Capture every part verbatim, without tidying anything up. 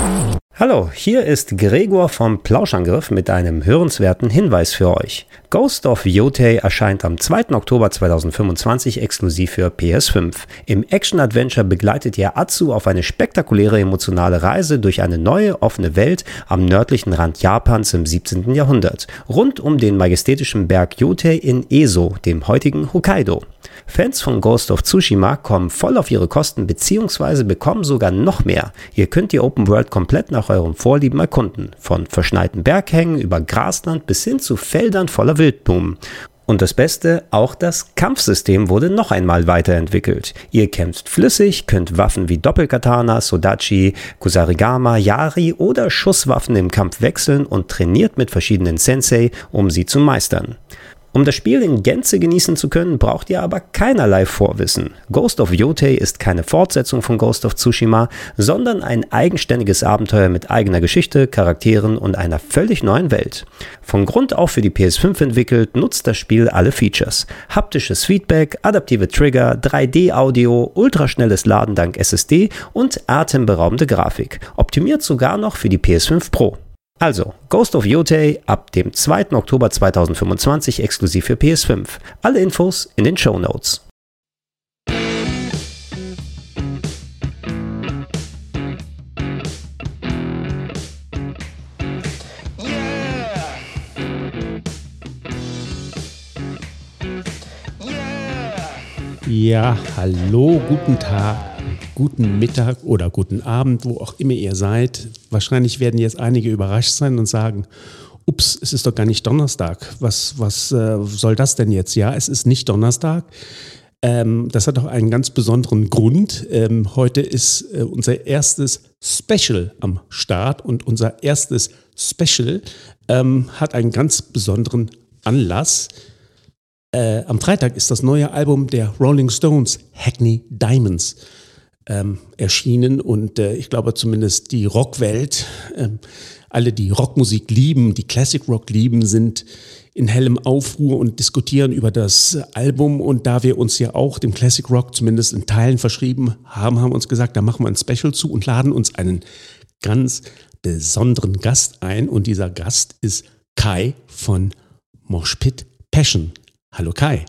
Hallo, hier ist Gregor vom Plauschangriff mit einem hörenswerten Hinweis für euch. Ghost of Yotei erscheint am zweiten Oktober zweitausendfünfundzwanzig exklusiv für P S fünf. Im Action-Adventure begleitet ihr Atsu auf eine spektakuläre emotionale Reise durch eine neue, offene Welt am nördlichen Rand Japans im siebzehnten Jahrhundert, rund um den majestätischen Berg Yotei in Eso, dem heutigen Hokkaido. Fans von Ghost of Tsushima kommen voll auf ihre Kosten bzw. bekommen sogar noch mehr. Ihr könnt die Open World komplett nach euren Vorlieben erkunden, von verschneiten Berghängen über Grasland bis hin zu Feldern voller Wildblumen. Und das Beste, auch das Kampfsystem wurde noch einmal weiterentwickelt. Ihr kämpft flüssig, könnt Waffen wie Doppelkatana, Sodachi, Kusarigama, Yari oder Schusswaffen im Kampf wechseln und trainiert mit verschiedenen Sensei, um sie zu meistern. Um das Spiel in Gänze genießen zu können, braucht ihr aber keinerlei Vorwissen. Ghost of Yotei ist keine Fortsetzung von Ghost of Tsushima, sondern ein eigenständiges Abenteuer mit eigener Geschichte, Charakteren und einer völlig neuen Welt. Von Grund auf für die P S fünf entwickelt, nutzt das Spiel alle Features. Haptisches Feedback, adaptive Trigger, drei D Audio, ultraschnelles Laden dank S S D und atemberaubende Grafik. Optimiert sogar noch für die P S fünf Pro. Also, Ghost of Yotei ab dem zweiten Oktober zweitausendfünfundzwanzig exklusiv für P S fünf. Alle Infos in den Shownotes. Ja, hallo, guten Tag, guten Mittag oder guten Abend, wo auch immer ihr seid. Wahrscheinlich werden jetzt einige überrascht sein und sagen, ups, es ist doch gar nicht Donnerstag. Was, was äh, soll das denn jetzt? Ja, es ist nicht Donnerstag. Ähm, das hat auch einen ganz besonderen Grund. Ähm, heute ist äh, unser erstes Special am Start und unser erstes Special ähm, hat einen ganz besonderen Anlass. Äh, am Freitag ist das neue Album der Rolling Stones, Hackney Diamonds, ähm, erschienen und äh, ich glaube zumindest die Rockwelt, äh, alle die Rockmusik lieben, die Classic Rock lieben, sind in hellem Aufruhr und diskutieren über das Album und da wir uns ja auch dem Classic Rock zumindest in Teilen verschrieben haben, haben wir uns gesagt, da machen wir ein Special zu und laden uns einen ganz besonderen Gast ein und dieser Gast ist Kai von Mosh Pit Passion. Hallo Kai.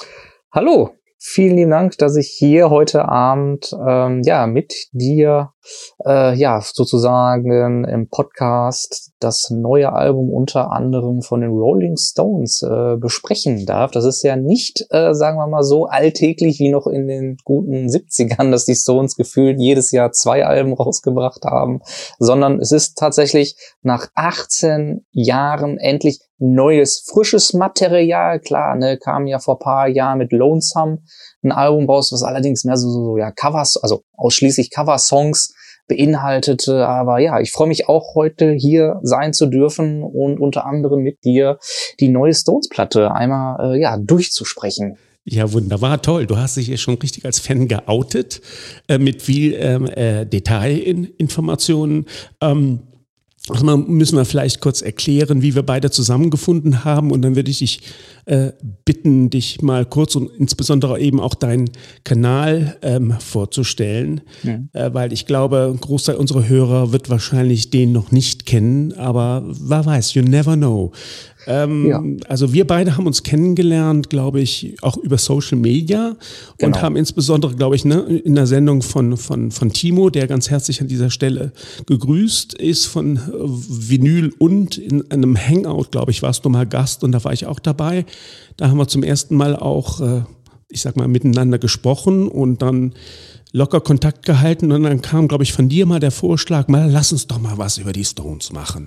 Hallo, vielen lieben Dank, dass ich hier heute Abend ähm, ja mit dir äh, ja sozusagen im Podcast das neue Album unter anderem von den Rolling Stones äh, besprechen darf. Das ist ja nicht, äh, sagen wir mal so, alltäglich wie noch in den guten siebzigern, dass die Stones gefühlt jedes Jahr zwei Alben rausgebracht haben, sondern es ist tatsächlich nach achtzehn Jahren endlich neues, frisches Material. Klar, ne, kam ja vor paar Jahren mit Lonesome ein Album raus, was allerdings mehr so, so ja Covers, also ausschließlich Cover-Songs beinhaltete. Aber ja, ich freue mich auch heute hier sein zu dürfen und unter anderem mit dir die neue Stones-Platte einmal äh, ja durchzusprechen. Ja, wunderbar, toll. Du hast dich ja schon richtig als Fan geoutet äh, mit viel ähm, äh, Detailinformationen. Ähm, Also müssen wir vielleicht kurz erklären, wie wir beide zusammengefunden haben und dann würde ich dich äh, bitten, dich mal kurz und insbesondere eben auch deinen Kanal ähm, vorzustellen, ja. äh, weil ich glaube, ein Großteil unserer Hörer wird wahrscheinlich den noch nicht kennen, aber wer weiß, you never know. Ähm, ja. Also wir beide haben uns kennengelernt, glaube ich, auch über Social Media genau. und haben insbesondere, glaube ich, ne, in der Sendung von, von, von Timo, der ganz herzlich an dieser Stelle gegrüßt ist, von Vinyl und in einem Hangout, glaube ich, warst du mal Gast und da war ich auch dabei. Da haben wir zum ersten Mal auch, äh, ich sag mal, miteinander gesprochen und dann locker Kontakt gehalten und dann kam, glaube ich, von dir mal der Vorschlag, mal lass uns doch mal was über die Stones machen.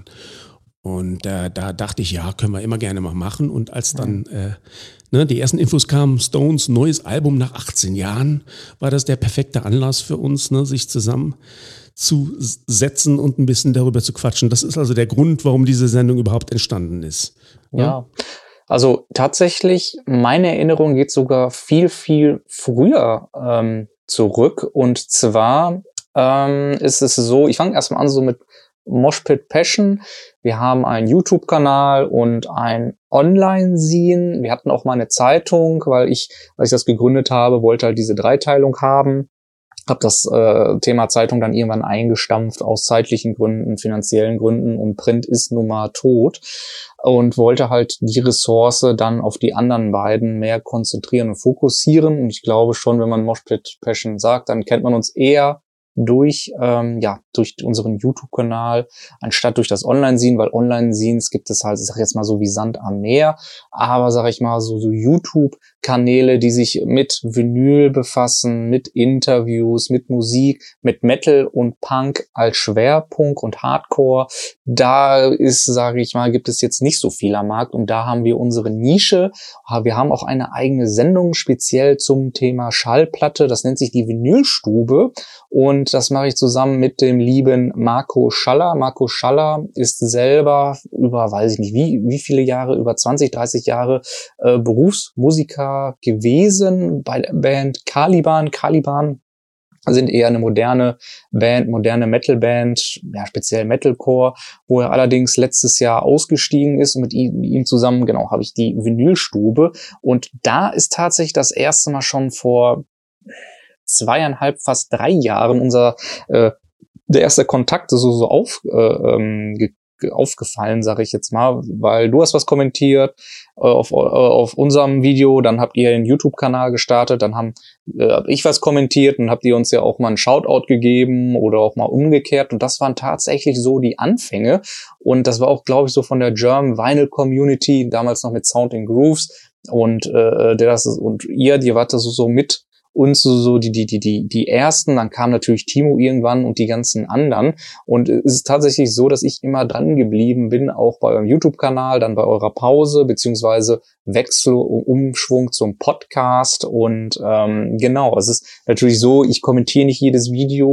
Und äh, da dachte ich, ja, können wir immer gerne mal machen. Und als dann äh, ne, die ersten Infos kamen, Stones, neues Album nach achtzehn Jahren, war das der perfekte Anlass für uns, ne, sich zusammenzusetzen und ein bisschen darüber zu quatschen. Das ist also der Grund, warum diese Sendung überhaupt entstanden ist. Ja, ja. Also tatsächlich, meine Erinnerung geht sogar viel, viel früher ähm, zurück. Und zwar ähm, ist es so, ich fange erstmal an so mit Mosh Pit Passion. Wir haben einen YouTube-Kanal und ein Online-Zine. Wir hatten auch mal eine Zeitung, weil ich, als ich das gegründet habe, wollte halt diese Dreiteilung haben. Hab das äh, Thema Zeitung dann irgendwann eingestampft aus zeitlichen Gründen, finanziellen Gründen, und Print ist nun mal tot, und wollte halt die Ressource dann auf die anderen beiden mehr konzentrieren und fokussieren. Und ich glaube schon, wenn man Moshpit Passion sagt, dann kennt man uns eher durch ähm, ja durch unseren YouTube-Kanal anstatt durch das Online-Sehen, weil Online-Scenes gibt es halt, ich sag jetzt mal so wie Sand am Meer, aber sag ich mal so, so YouTube-Kanäle, die sich mit Vinyl befassen, mit Interviews, mit Musik, mit Metal und Punk als Schwerpunkt und Hardcore, da ist, sage ich mal, gibt es jetzt nicht so viel am Markt, und da haben wir unsere Nische. Wir haben auch eine eigene Sendung speziell zum Thema Schallplatte, das nennt sich die Vinylstube, und das mache ich zusammen mit dem lieben Marco Schaller. Marco Schaller ist selber über, weiß ich nicht, wie wie viele Jahre, über zwanzig, dreißig Jahre äh, Berufsmusiker gewesen bei der Band Caliban. Caliban sind eher eine moderne Band, moderne Metalband, ja, speziell Metalcore, wo er allerdings letztes Jahr ausgestiegen ist, und mit ihm, ihm zusammen, genau, habe ich die Vinylstube, und da ist tatsächlich das erste Mal schon vor zweieinhalb, fast drei Jahren unser äh, der erste Kontakt so so auf äh, ähm, ge aufgefallen, sage ich jetzt mal, weil du hast was kommentiert äh, auf, äh, auf unserem Video, dann habt ihr einen YouTube-Kanal gestartet, dann haben äh, hab ich was kommentiert und habt ihr uns ja auch mal einen Shoutout gegeben oder auch mal umgekehrt, und das waren tatsächlich so die Anfänge, und das war auch, glaube ich, so von der German Vinyl Community, damals noch mit Sound in Grooves, und äh, der das ist, und ihr, die wart das so, so mit uns so, so die, die, die, die, die ersten, dann kam natürlich Timo irgendwann und die ganzen anderen, und es ist tatsächlich so, dass ich immer dran geblieben bin, auch bei eurem YouTube-Kanal, dann bei eurer Pause, beziehungsweise Wechsel, Umschwung zum Podcast, und ähm, genau, es ist natürlich so, ich kommentiere nicht jedes Video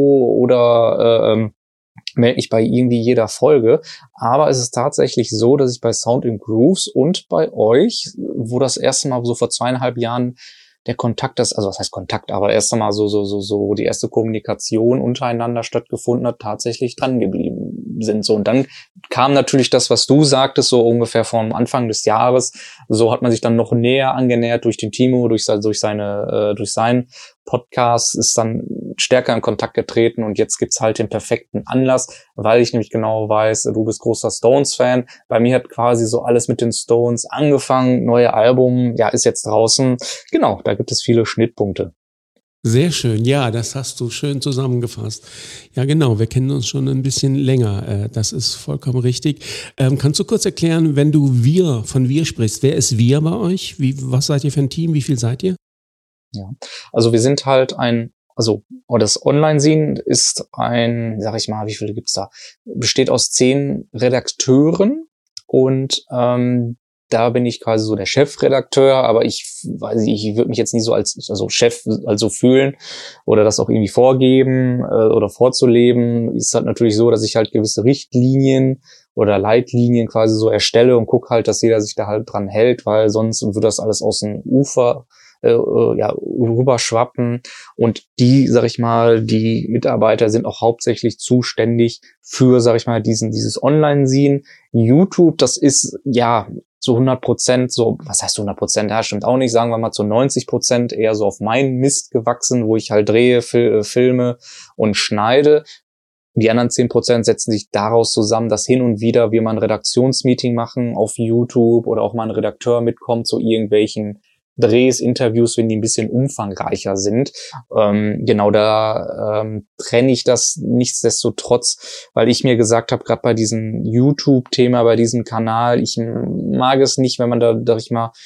oder ähm, melde mich bei irgendwie jeder Folge, aber es ist tatsächlich so, dass ich bei Sound in Grooves und bei euch, wo das erste Mal so vor zweieinhalb Jahren der Kontakt, das, also was heißt Kontakt, aber erst einmal so, so, so, so die erste Kommunikation untereinander stattgefunden hat, tatsächlich dran geblieben sind. So, und dann kam natürlich das, was du sagtest, so ungefähr vom Anfang des Jahres. So hat man sich dann noch näher angenähert durch den Timo, durch, durch seine, äh, durch seinen Podcast, ist dann stärker in Kontakt getreten, und jetzt gibt's halt den perfekten Anlass, weil ich nämlich genau weiß, du bist großer Stones-Fan. Bei mir hat quasi so alles mit den Stones angefangen, neue Album, ja, ist jetzt draußen. Genau, da gibt es viele Schnittpunkte. Sehr schön, ja, das hast du schön zusammengefasst. Ja, genau, wir kennen uns schon ein bisschen länger, das ist vollkommen richtig. Ähm, kannst du kurz erklären, wenn du wir, von wir sprichst, wer ist wir bei euch? Wie, was seid ihr für ein Team? Wie viel seid ihr? Ja, also wir sind halt ein, also das Online-Sehen ist ein, sag ich mal, wie viele gibt's da? Besteht aus zehn Redakteuren, und ähm, da bin ich quasi so der Chefredakteur, aber ich weiß nicht, ich würde mich jetzt nie so als also Chef also fühlen oder das auch irgendwie vorgeben äh, oder vorzuleben. Ist halt natürlich so, dass ich halt gewisse Richtlinien oder Leitlinien quasi so erstelle und gucke halt, dass jeder sich da halt dran hält, weil sonst würde das alles aus dem Ufer äh, ja rüberschwappen, und die, sag ich mal, die Mitarbeiter sind auch hauptsächlich zuständig für, sag ich mal, diesen dieses Online-Sehen. YouTube, das ist ja so hundert Prozent, so, was heißt hundert Prozent? Ja, stimmt auch nicht, sagen wir mal zu neunzig Prozent eher so auf meinen Mist gewachsen, wo ich halt drehe, fil- filme und schneide. Die anderen zehn Prozent setzen sich daraus zusammen, dass hin und wieder wir mal ein Redaktionsmeeting machen auf YouTube oder auch mal ein Redakteur mitkommt zu irgendwelchen Drehs, Interviews, wenn die ein bisschen umfangreicher sind. Ähm, genau, da ähm, trenne ich das nichtsdestotrotz, weil ich mir gesagt habe, gerade bei diesem YouTube-Thema, bei diesem Kanal, ich mag es nicht, wenn man da, sag ich mal,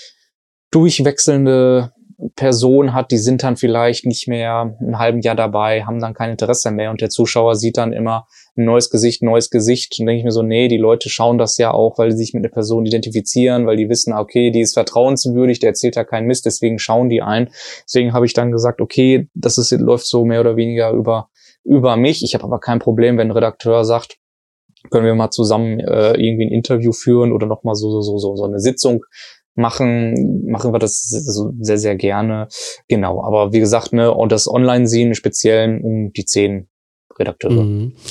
durchwechselnde Personen hat, die sind dann vielleicht nicht mehr ein halben Jahr dabei, haben dann kein Interesse mehr, und der Zuschauer sieht dann immer ein neues Gesicht, neues Gesicht, und denke ich mir so, nee, die Leute schauen das ja auch, weil sie sich mit einer Person identifizieren, weil die wissen, okay, die ist vertrauenswürdig, der erzählt ja keinen Mist, deswegen schauen die ein. Deswegen habe ich dann gesagt, okay, das ist, läuft so mehr oder weniger über über mich. Ich habe aber kein Problem, wenn ein Redakteur sagt, können wir mal zusammen äh, irgendwie ein Interview führen oder nochmal so, so, so, so, so eine Sitzung machen, machen wir das sehr, sehr gerne. Genau, aber wie gesagt, ne, und das Online-Sehen speziell um die zehn Redakteure. Mhm.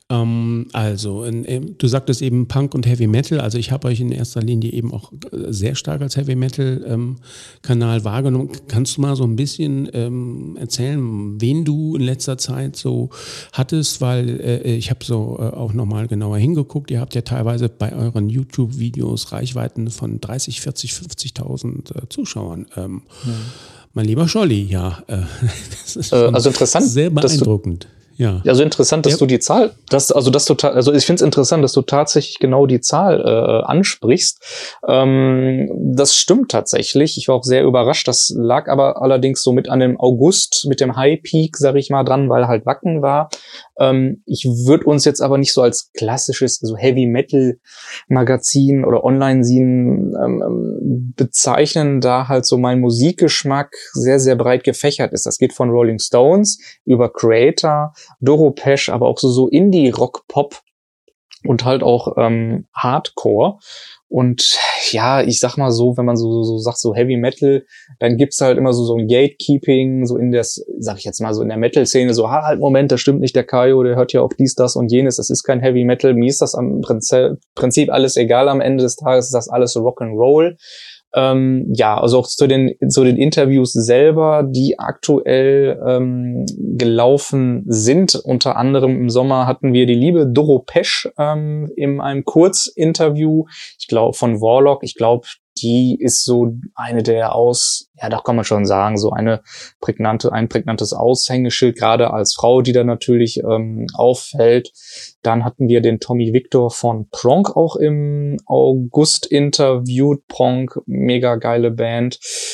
Ähm, also, in, in, du sagtest eben Punk und Heavy Metal. Also ich habe euch in erster Linie eben auch sehr stark als Heavy Metal ähm, Kanal wahrgenommen. Kannst du mal so ein bisschen ähm, erzählen, wen du in letzter Zeit so hattest? Weil äh, ich habe so äh, auch nochmal genauer hingeguckt. Ihr habt ja teilweise bei euren YouTube-Videos Reichweiten von dreißig, vierzig, fünfzigtausend äh, Zuschauern. Ähm, hm. Mein lieber Scholli, ja, äh, das ist schon also interessant, sehr beeindruckend. Ja. Also interessant, dass ja. du die Zahl, dass, also dass du, also ich finde es interessant, dass du tatsächlich genau die Zahl äh, ansprichst. Ähm, das stimmt tatsächlich. Ich war auch sehr überrascht. Das lag aber allerdings so mit an dem August, mit dem High Peak, sag ich mal, dran, weil halt Wacken war. Ähm, ich würde uns jetzt aber nicht so als klassisches, so Heavy Metal Magazin oder Online-Scene ähm, bezeichnen, da halt so mein Musikgeschmack sehr, sehr breit gefächert ist. Das geht von Rolling Stones über Creator, Doro Pesch, aber auch so, so Indie-Rock-Pop und halt auch ähm, Hardcore. Und ja, ich sag mal so, wenn man so, so sagt, so Heavy Metal, dann gibt's halt immer so, so ein Gatekeeping, so in der, sag ich jetzt mal, so in der Metal-Szene, so, ha, halt, Moment, das stimmt nicht, der Kaio, der hört ja auch dies, das und jenes, das ist kein Heavy Metal, mir ist das am Prinzip alles egal, am Ende des Tages ist das alles Rock'n'Roll. Ähm, ja, also auch zu den, zu den Interviews selber, die aktuell ähm, gelaufen sind. Unter anderem im Sommer hatten wir die liebe Doro Pesch ähm, in einem Kurzinterview, ich glaube von Warlock. Ich glaube, die ist so eine der aus, ja, da kann man schon sagen, so eine prägnante, ein prägnantes Aushängeschild, gerade als Frau, die da natürlich ähm, auffällt. Dann hatten wir den Tommy Victor von Pronk auch im August interviewt. Pronk, mega geile Band.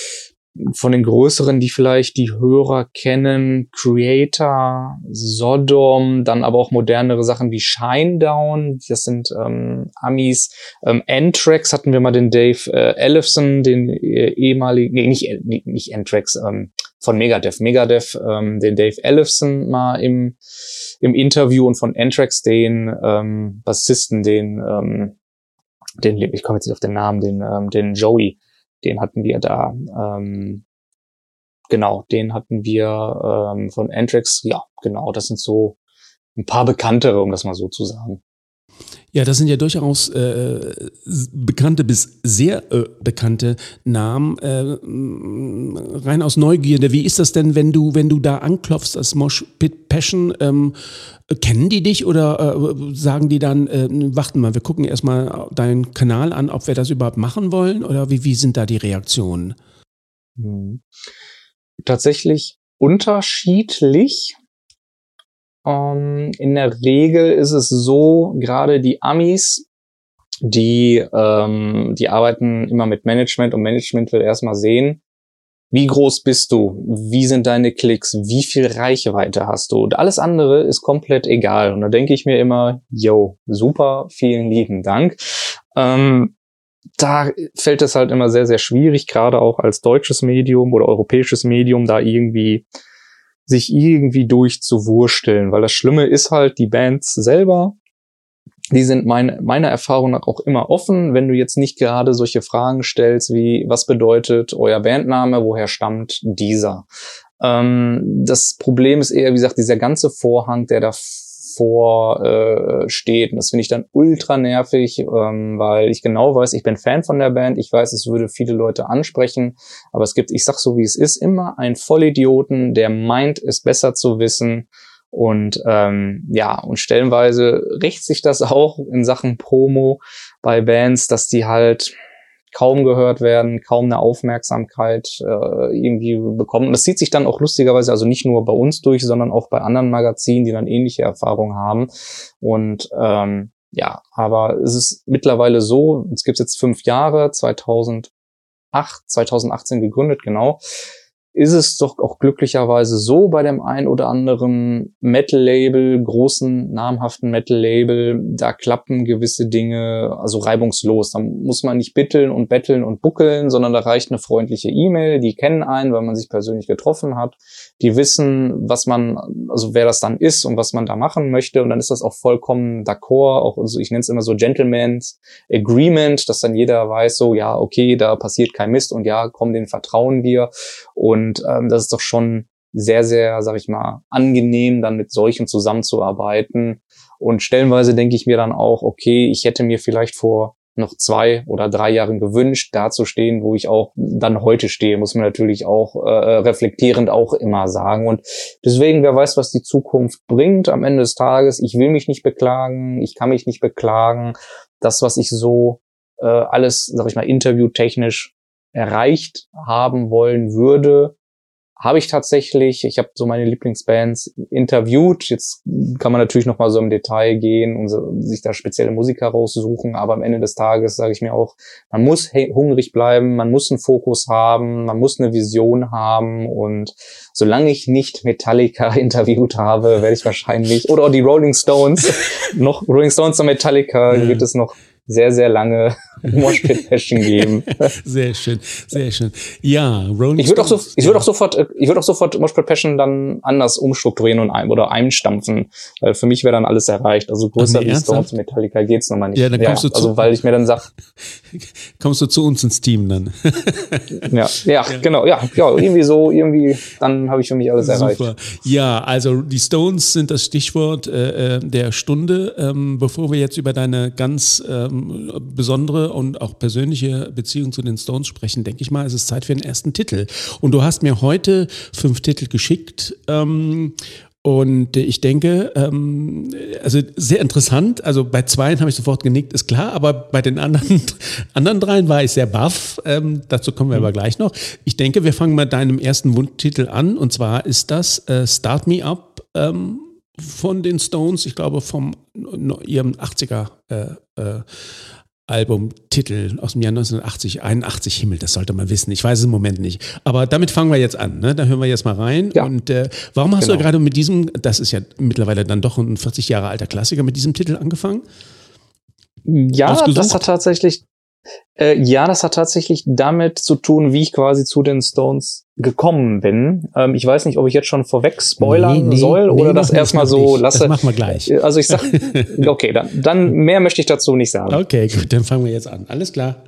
Von den größeren, die vielleicht die Hörer kennen, Creator, Sodom, dann aber auch modernere Sachen wie Shinedown, das sind ähm, Amis. Ähm, Anthrax hatten wir mal den Dave äh, Ellefson, den äh, ehemaligen, nee, nicht, nee, nicht Anthrax, ähm, von Megadeth, Megadeth, ähm, den Dave Ellefson mal im im Interview und von Anthrax den ähm, Bassisten, den, ähm, den, ich komme jetzt nicht auf den Namen, den, ähm, den Joey, den hatten wir da, ähm, genau, den hatten wir ähm, von Anthrax, ja, genau, das sind so ein paar bekanntere, um das mal so zu sagen. Ja, das sind ja durchaus äh, bekannte bis sehr äh, bekannte Namen. Äh, rein aus Neugierde, wie ist das denn, wenn du wenn du da anklopfst als Mosh Pit Passion? Ähm, kennen die dich oder äh, sagen die dann, äh, warten mal, wir gucken erstmal deinen Kanal an, ob wir das überhaupt machen wollen? Oder wie, wie sind da die Reaktionen? Hm. Tatsächlich unterschiedlich. Um, in der Regel ist es so, gerade die Amis, die, ähm, die arbeiten immer mit Management und Management will erstmal sehen, wie groß bist du, wie sind deine Klicks, wie viel Reichweite hast du und alles andere ist komplett egal. Und da denke ich mir immer, yo, super, vielen lieben Dank. Ähm, da fällt es halt immer sehr, sehr schwierig, gerade auch als deutsches Medium oder europäisches Medium, da irgendwie sich irgendwie durchzuwursteln, weil das Schlimme ist halt, die Bands selber, die sind mein, meiner Erfahrung nach auch immer offen, wenn du jetzt nicht gerade solche Fragen stellst wie, was bedeutet euer Bandname, woher stammt dieser? Ähm, das Problem ist eher, wie gesagt, dieser ganze Vorhang, der davor äh, steht. Und das finde ich dann ultra nervig, ähm, weil ich genau weiß, ich bin Fan von der Band, ich weiß, es würde viele Leute ansprechen, aber es gibt, ich sag so wie es ist, immer einen Vollidioten, der meint, es besser zu wissen. Und ähm, ja, und stellenweise rächt sich das auch in Sachen Promo bei Bands, dass die halt kaum gehört werden, kaum eine Aufmerksamkeit äh, irgendwie bekommen. Und das zieht sich dann auch lustigerweise also nicht nur bei uns durch, sondern auch bei anderen Magazinen, die dann ähnliche Erfahrungen haben. Und ähm, ja, aber es ist mittlerweile so, es gibt jetzt fünf Jahre, zweitausendacht, zweitausendachtzehn gegründet, genau, ist es doch auch glücklicherweise so bei dem ein oder anderen Metal-Label, großen, namhaften Metal-Label, da klappen gewisse Dinge also reibungslos. Da muss man nicht bitteln und betteln und buckeln, sondern da reicht eine freundliche E-Mail, die kennen einen, weil man sich persönlich getroffen hat. Die wissen, was man, also wer das dann ist und was man da machen möchte. Und dann ist das auch vollkommen d'accord, auch also ich nenne es immer so Gentleman's Agreement, dass dann jeder weiß so, ja, okay, da passiert kein Mist und ja, komm, den vertrauen wir. Und Und ähm, das ist doch schon sehr, sehr, sag ich mal, angenehm, dann mit solchen zusammenzuarbeiten. Und stellenweise denke ich mir dann auch, okay, ich hätte mir vielleicht vor noch zwei oder drei Jahren gewünscht, da zu stehen, wo ich auch dann heute stehe, muss man natürlich auch äh, reflektierend auch immer sagen. Und deswegen, wer weiß, was die Zukunft bringt am Ende des Tages. Ich will mich nicht beklagen, ich kann mich nicht beklagen. Das, was ich so äh, alles, sag ich mal, interviewtechnisch erreicht haben wollen würde, habe ich tatsächlich. Ich habe so meine Lieblingsbands interviewt. Jetzt kann man natürlich noch mal so im Detail gehen und so, sich da spezielle Musiker raussuchen. Aber am Ende des Tages sage ich mir auch, man muss hungrig bleiben, man muss einen Fokus haben, man muss eine Vision haben. Und solange ich nicht Metallica interviewt habe, werde ich wahrscheinlich, oder auch die Rolling Stones, noch Rolling Stones und Metallica, ja. Wird es noch sehr, sehr lange Moshpit-Passion geben. Sehr schön, sehr schön. Ja, Rolling Ich würde auch, so, Stones, ich ja. würde auch sofort, ich würde auch sofort Moshpit-Passion dann anders umstrukturieren und ein, oder einstampfen, weil für mich wäre dann alles erreicht. Also größer nee, wie Stones und Metallica geht's nochmal nicht. Ja, dann kommst ja, du zu, also weil ich mir dann sag, kommst du zu uns ins Team dann. ja, ja, ja, genau, ja, ja, irgendwie so, irgendwie, dann habe ich für mich alles Super. erreicht. Ja, also die Stones sind das Stichwort äh, der Stunde. Ähm, bevor wir jetzt über deine ganz ähm, besondere und auch persönliche Beziehung zu den Stones sprechen, denke ich mal, ist es Zeit für den ersten Titel. Und du hast mir heute fünf Titel geschickt. Ähm, Und ich denke, ähm, also sehr interessant, also bei zweien habe ich sofort genickt, ist klar, aber bei den anderen, anderen dreien war ich sehr baff, ähm, dazu kommen wir mhm. aber gleich noch. Ich denke, wir fangen mit deinem ersten Wunschtitel an, und zwar ist das äh, Start Me Up ähm, von den Stones, ich glaube vom no, ihrem achtziger äh, äh, Albumtitel aus dem Jahr neunzehnhundertachtzig, einundachtzig, Himmel, das sollte man wissen. Ich weiß es im Moment nicht. Aber damit fangen wir jetzt an. Ne? Da hören wir jetzt mal rein. Ja. Und äh, warum hast Genau. du gerade mit diesem, das ist ja mittlerweile dann doch ein vierzig Jahre alter Klassiker, mit diesem Titel angefangen? Ja, Ausgesucht? das hat tatsächlich, äh, ja, das hat tatsächlich damit zu tun, wie ich quasi zu den Stones gekommen bin. Ähm, ich weiß nicht, ob ich jetzt schon vorweg spoilern Nee, nee, soll nee, oder das noch erstmal nicht, so noch nicht. lasse. Das machen wir gleich. Also ich sag, okay, dann, dann mehr möchte ich dazu nicht sagen. Okay, gut, dann fangen wir jetzt an. Alles klar.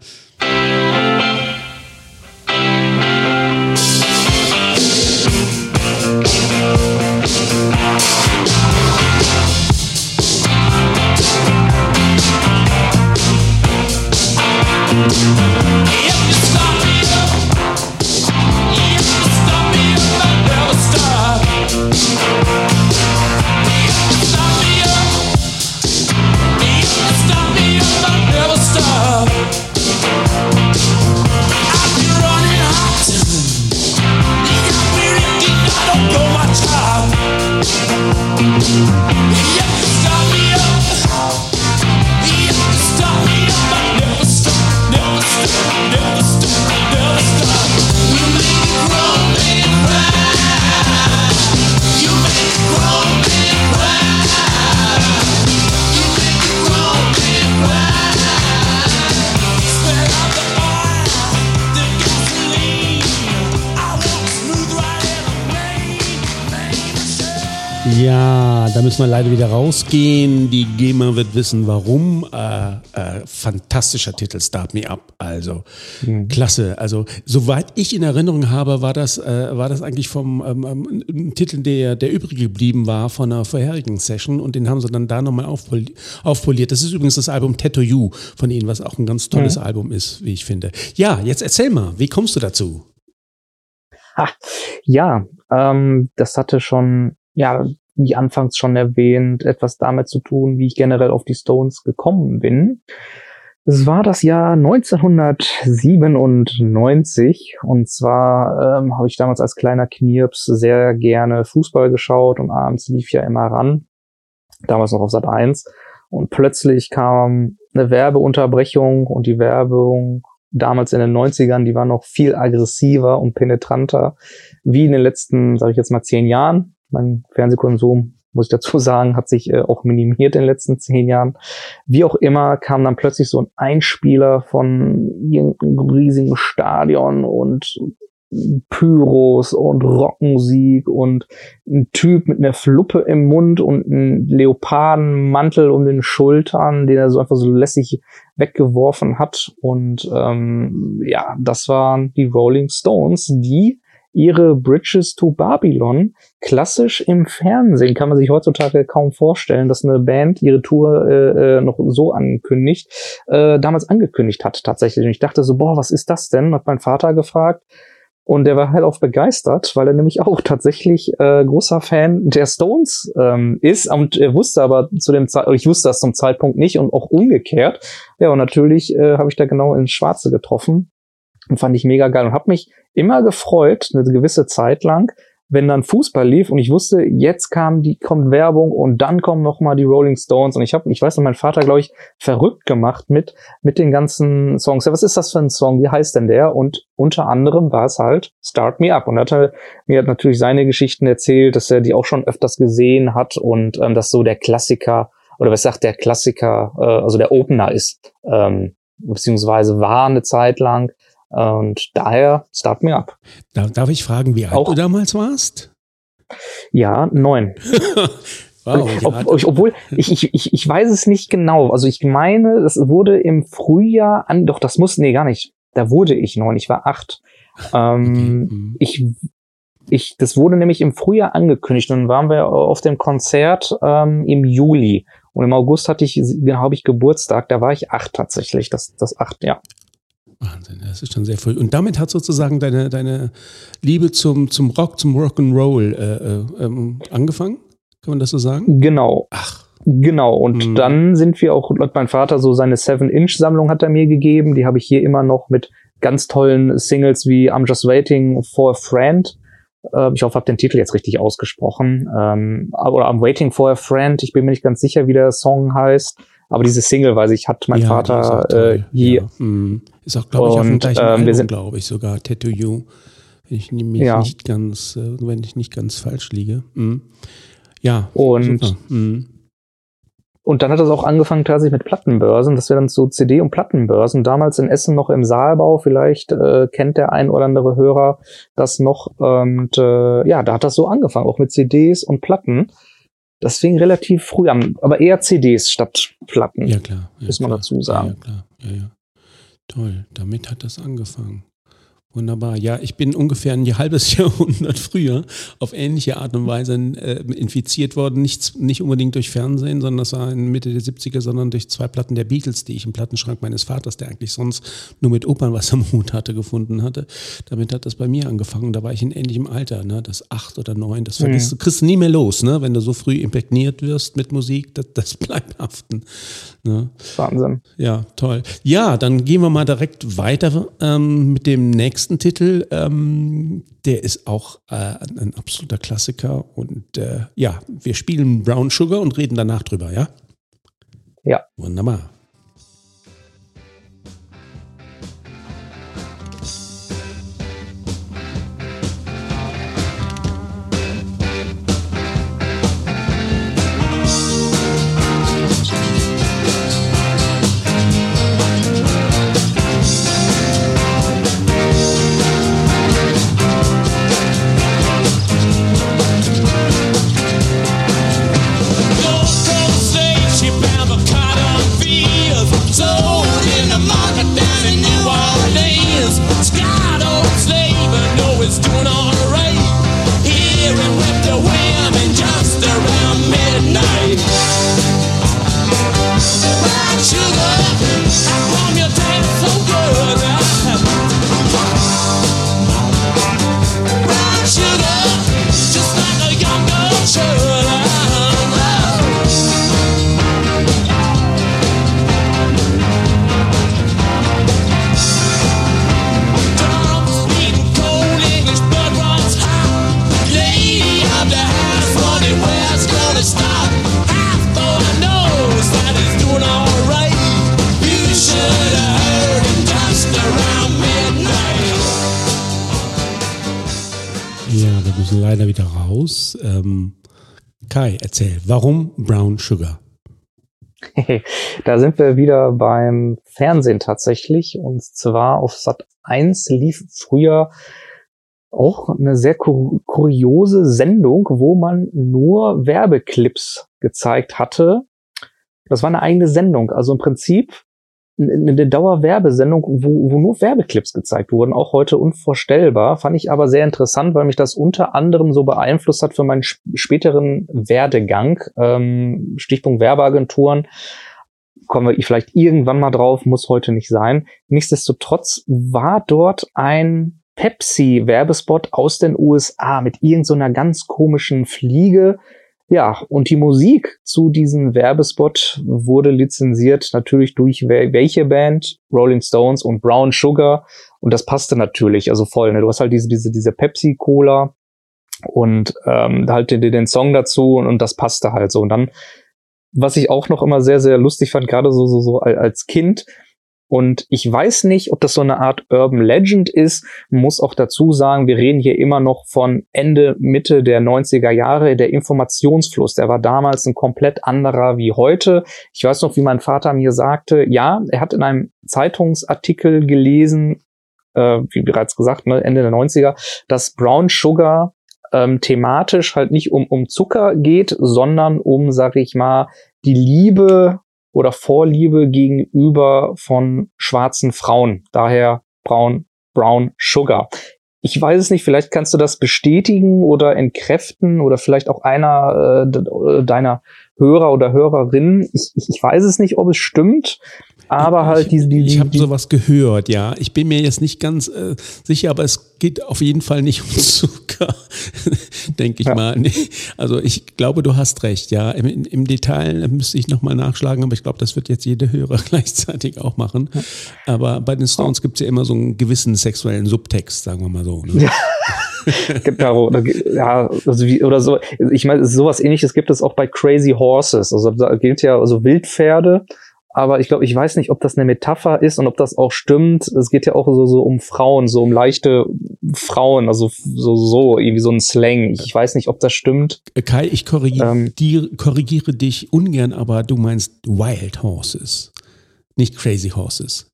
Ja, da müssen wir leider wieder rausgehen. Die GEMA wird wissen, warum. Äh, äh, fantastischer Titel, Start Me Up. Also mhm. klasse. Also soweit ich in Erinnerung habe, war das, äh, war das eigentlich vom ähm, ein Titel, der, der übrig geblieben war von einer vorherigen Session, und den haben sie dann da nochmal aufpoli- aufpoliert. Das ist übrigens das Album Tattoo You von ihnen, was auch ein ganz tolles mhm. Album ist, wie ich finde. Ja, jetzt erzähl mal, wie kommst du dazu? Ha, ja, ähm, das hatte schon, ja, wie anfangs schon erwähnt, etwas damit zu tun, wie ich generell auf die Stones gekommen bin. Es war das Jahr neunzehnhundertsiebenundneunzig, und zwar ähm, habe ich damals als kleiner Knirps sehr gerne Fußball geschaut, und abends lief ja immer ran, damals noch auf Sat eins, und plötzlich kam eine Werbeunterbrechung, und die Werbung damals in den neunzigern, die war noch viel aggressiver und penetranter wie in den letzten, sage ich jetzt mal, zehn Jahren. Mein Fernsehkonsum, muss ich dazu sagen, hat sich äh, auch minimiert in den letzten zehn Jahren. Wie auch immer, kam dann plötzlich so ein Einspieler von irgendeinem riesigen Stadion und Pyros und Rockmusik und ein Typ mit einer Fluppe im Mund und einem Leopardenmantel um den Schultern, den er so einfach so lässig weggeworfen hat. Und ähm, ja, das waren die Rolling Stones, die ihre Bridges to Babylon klassisch im Fernsehen. Kann man sich heutzutage kaum vorstellen, dass eine Band ihre Tour äh, noch so ankündigt, äh, damals angekündigt hat tatsächlich. Und ich dachte so, boah, was ist das denn? Hat mein Vater gefragt. Und der war halt auch begeistert, weil er nämlich auch tatsächlich äh, großer Fan der Stones ähm, ist. Und er wusste aber zu dem Zeitpunkt, ich wusste das zum Zeitpunkt nicht und auch umgekehrt. Ja, und natürlich äh, habe ich da genau ins Schwarze getroffen und fand ich mega geil und habe mich immer gefreut, eine gewisse Zeit lang, wenn dann Fußball lief und ich wusste, jetzt kam die kommt Werbung und dann kommen noch mal die Rolling Stones und ich habe, ich weiß noch, mein Vater, glaube ich, verrückt gemacht mit mit den ganzen Songs. Ja, was ist das für ein Song? Wie heißt denn der? Und unter anderem war es halt Start Me Up und er hat mir hat natürlich seine Geschichten erzählt, dass er die auch schon öfters gesehen hat und ähm, dass so der Klassiker oder was sagt der Klassiker, äh, also der Opener ist, ähm, beziehungsweise war eine Zeit lang. Und daher Start Me Up. Darf ich fragen, wie alt auch, du damals warst? Ja, neun. Wow, Ob, ob, obwohl, ich, ich, ich, ich weiß es nicht genau. Also ich meine, das wurde im Frühjahr an, doch das muss, nee, gar nicht. Da wurde ich neun, ich war acht. Ähm, okay. Ich, ich, das wurde nämlich im Frühjahr angekündigt und dann waren wir auf dem Konzert ähm, im Juli. Und im August hatte ich, genau, habe ich Geburtstag, da war ich acht tatsächlich, das, das acht, ja. Wahnsinn, das ist schon sehr früh. Und damit hat sozusagen deine, deine Liebe zum, zum Rock, zum Rock'n'Roll äh, ähm, angefangen? Kann man das so sagen? Genau. Ach. Genau. Und hm. dann sind wir auch, hat mein Vater so seine Seven-Inch-Sammlung hat er mir gegeben. Die habe ich hier immer noch mit ganz tollen Singles wie I'm Just Waiting for a Friend. Äh, ich hoffe, ich habe den Titel jetzt richtig ausgesprochen. Ähm, oder I'm Waiting for a Friend. Ich bin mir nicht ganz sicher, wie der Song heißt. Aber diese Single, weiß ich, hat mein ja, Vater äh, hier. Ja. Mhm. Ist auch, glaube ich, auf dem gleichen ähm, Album, glaube ich, sogar Tattoo You. Wenn ich mich ja. nicht ganz, äh, wenn ich nicht ganz falsch liege. Mhm. Ja. Und, mhm. und dann hat es auch angefangen tatsächlich mit Plattenbörsen. Das wären dann so C D- und Plattenbörsen. Damals in Essen noch im Saalbau. Vielleicht äh, kennt der ein oder andere Hörer das noch. Und äh, ja, da hat das so angefangen, auch mit C Ds und Platten. Das fing relativ früh an, aber eher C Ds statt Platten. Ja, klar. Ja, muss man klar. dazu sagen. Ja, ja, klar. Ja, ja. Toll, damit hat das angefangen. Wunderbar. Ja, ich bin ungefähr ein halbes Jahrhundert früher auf ähnliche Art und Weise äh, infiziert worden. Nicht, nicht unbedingt durch Fernsehen, sondern das war in Mitte der siebziger, sondern durch zwei Platten der Beatles, die ich im Plattenschrank meines Vaters, der eigentlich sonst nur mit Opern was am Hut hatte, gefunden hatte. Damit hat das bei mir angefangen. Da war ich in ähnlichem Alter, ne? Das acht oder neun. Das vergisst mhm. du, kriegst du nie mehr los, ne? Wenn du so früh imprägniert wirst mit Musik, das, das bleibt haften. Ne? Wahnsinn. Ja, toll. Ja, dann gehen wir mal direkt weiter ähm, mit dem nächsten Titel, ähm, der ist auch äh, ein absoluter Klassiker und äh, ja, wir spielen Brown Sugar und reden danach drüber, ja? Ja. Wunderbar. Leider wieder raus. Ähm, Kai, erzähl, warum Brown Sugar? Da sind wir wieder beim Fernsehen tatsächlich. Und zwar auf Sat eins lief früher auch eine sehr kur- kuriose Sendung, wo man nur Werbeclips gezeigt hatte. Das war eine eigene Sendung. Also im Prinzip eine Dauerwerbesendung, wo, wo nur Werbeclips gezeigt wurden, auch heute unvorstellbar, fand ich aber sehr interessant, weil mich das unter anderem so beeinflusst hat für meinen späteren Werdegang. Ähm, Stichpunkt Werbeagenturen, kommen wir vielleicht irgendwann mal drauf, muss heute nicht sein. Nichtsdestotrotz war dort ein Pepsi-Werbespot aus den U S A mit irgendeiner ganz komischen Fliege. Ja, und die Musik zu diesem Werbespot wurde lizenziert natürlich durch welche Band? Rolling Stones und Brown Sugar. Und das passte natürlich, also voll. Ne? Du hast halt diese diese diese Pepsi-Cola und ähm, halt den, den Song dazu und, und das passte halt so. Und dann, was ich auch noch immer sehr, sehr lustig fand, gerade so so so als Kind, und ich weiß nicht, ob das so eine Art Urban Legend ist, muss auch dazu sagen, wir reden hier immer noch von Ende, Mitte der neunziger Jahre. Der Informationsfluss, der war damals ein komplett anderer wie heute. Ich weiß noch, wie mein Vater mir sagte, ja, er hat in einem Zeitungsartikel gelesen, äh, wie bereits gesagt, ne, Ende der neunziger, dass Brown Sugar ähm, thematisch halt nicht um, um Zucker geht, sondern um, sag ich mal, die Liebe oder Vorliebe gegenüber von schwarzen Frauen. Daher Brown, Brown Sugar. Ich weiß es nicht, vielleicht kannst du das bestätigen oder entkräften oder vielleicht auch einer äh, deiner Hörer oder Hörerinnen. Ich, ich, ich weiß es nicht, ob es stimmt. Aber halt diese, die, die, ich habe sowas gehört, ja. Ich bin mir jetzt nicht ganz äh, sicher, aber es geht auf jeden Fall nicht um Zucker, denke ich ja. mal. Nee, also ich glaube, du hast recht, ja. Im, im Detail müsste ich nochmal nachschlagen, aber ich glaube, das wird jetzt jeder Hörer gleichzeitig auch machen. Ja. Aber bei den Stones gibt es ja immer so einen gewissen sexuellen Subtext, sagen wir mal so. Ne? Ja. Genau, ja, also wie, oder so. Ich meine, sowas Ähnliches gibt es auch bei Crazy Horses. Also da gilt ja also Wildpferde. Aber ich glaube, ich weiß nicht, ob das eine Metapher ist und ob das auch stimmt. Es geht ja auch so, so um Frauen, so um leichte Frauen, also so, so, irgendwie so ein Slang. Ich weiß nicht, ob das stimmt. Kai, ich korrigiere, ähm, die, korrigiere dich ungern, aber du meinst Wild Horses, nicht Crazy Horses.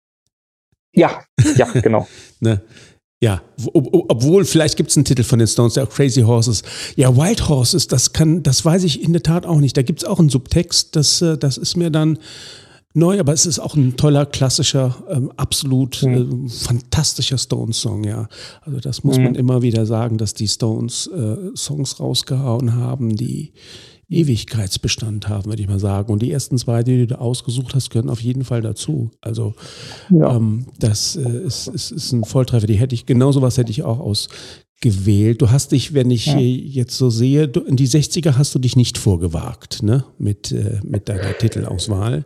Ja, ja, genau. Ne? Ja, ob, obwohl, vielleicht gibt es einen Titel von den Stones, der auch Crazy Horses. Ja, Wild Horses, das kann, das weiß ich in der Tat auch nicht. Da gibt es auch einen Subtext, das, das ist mir dann neu, aber es ist auch ein toller, klassischer, ähm, absolut mhm. äh, fantastischer Stones-Song, ja. Also das muss mhm. man immer wieder sagen, dass die Stones äh, Songs rausgehauen haben, die Ewigkeitsbestand haben, würde ich mal sagen. Und die ersten zwei, die du ausgesucht hast, gehören auf jeden Fall dazu. Also ja. ähm, das äh, ist, ist, ist ein Volltreffer. Die hätte ich, genau sowas hätte ich auch ausgewählt. Du hast dich, wenn ich ja. jetzt so sehe, du, in die sechziger hast du dich nicht vorgewagt, ne? Mit, äh, mit deiner Titelauswahl.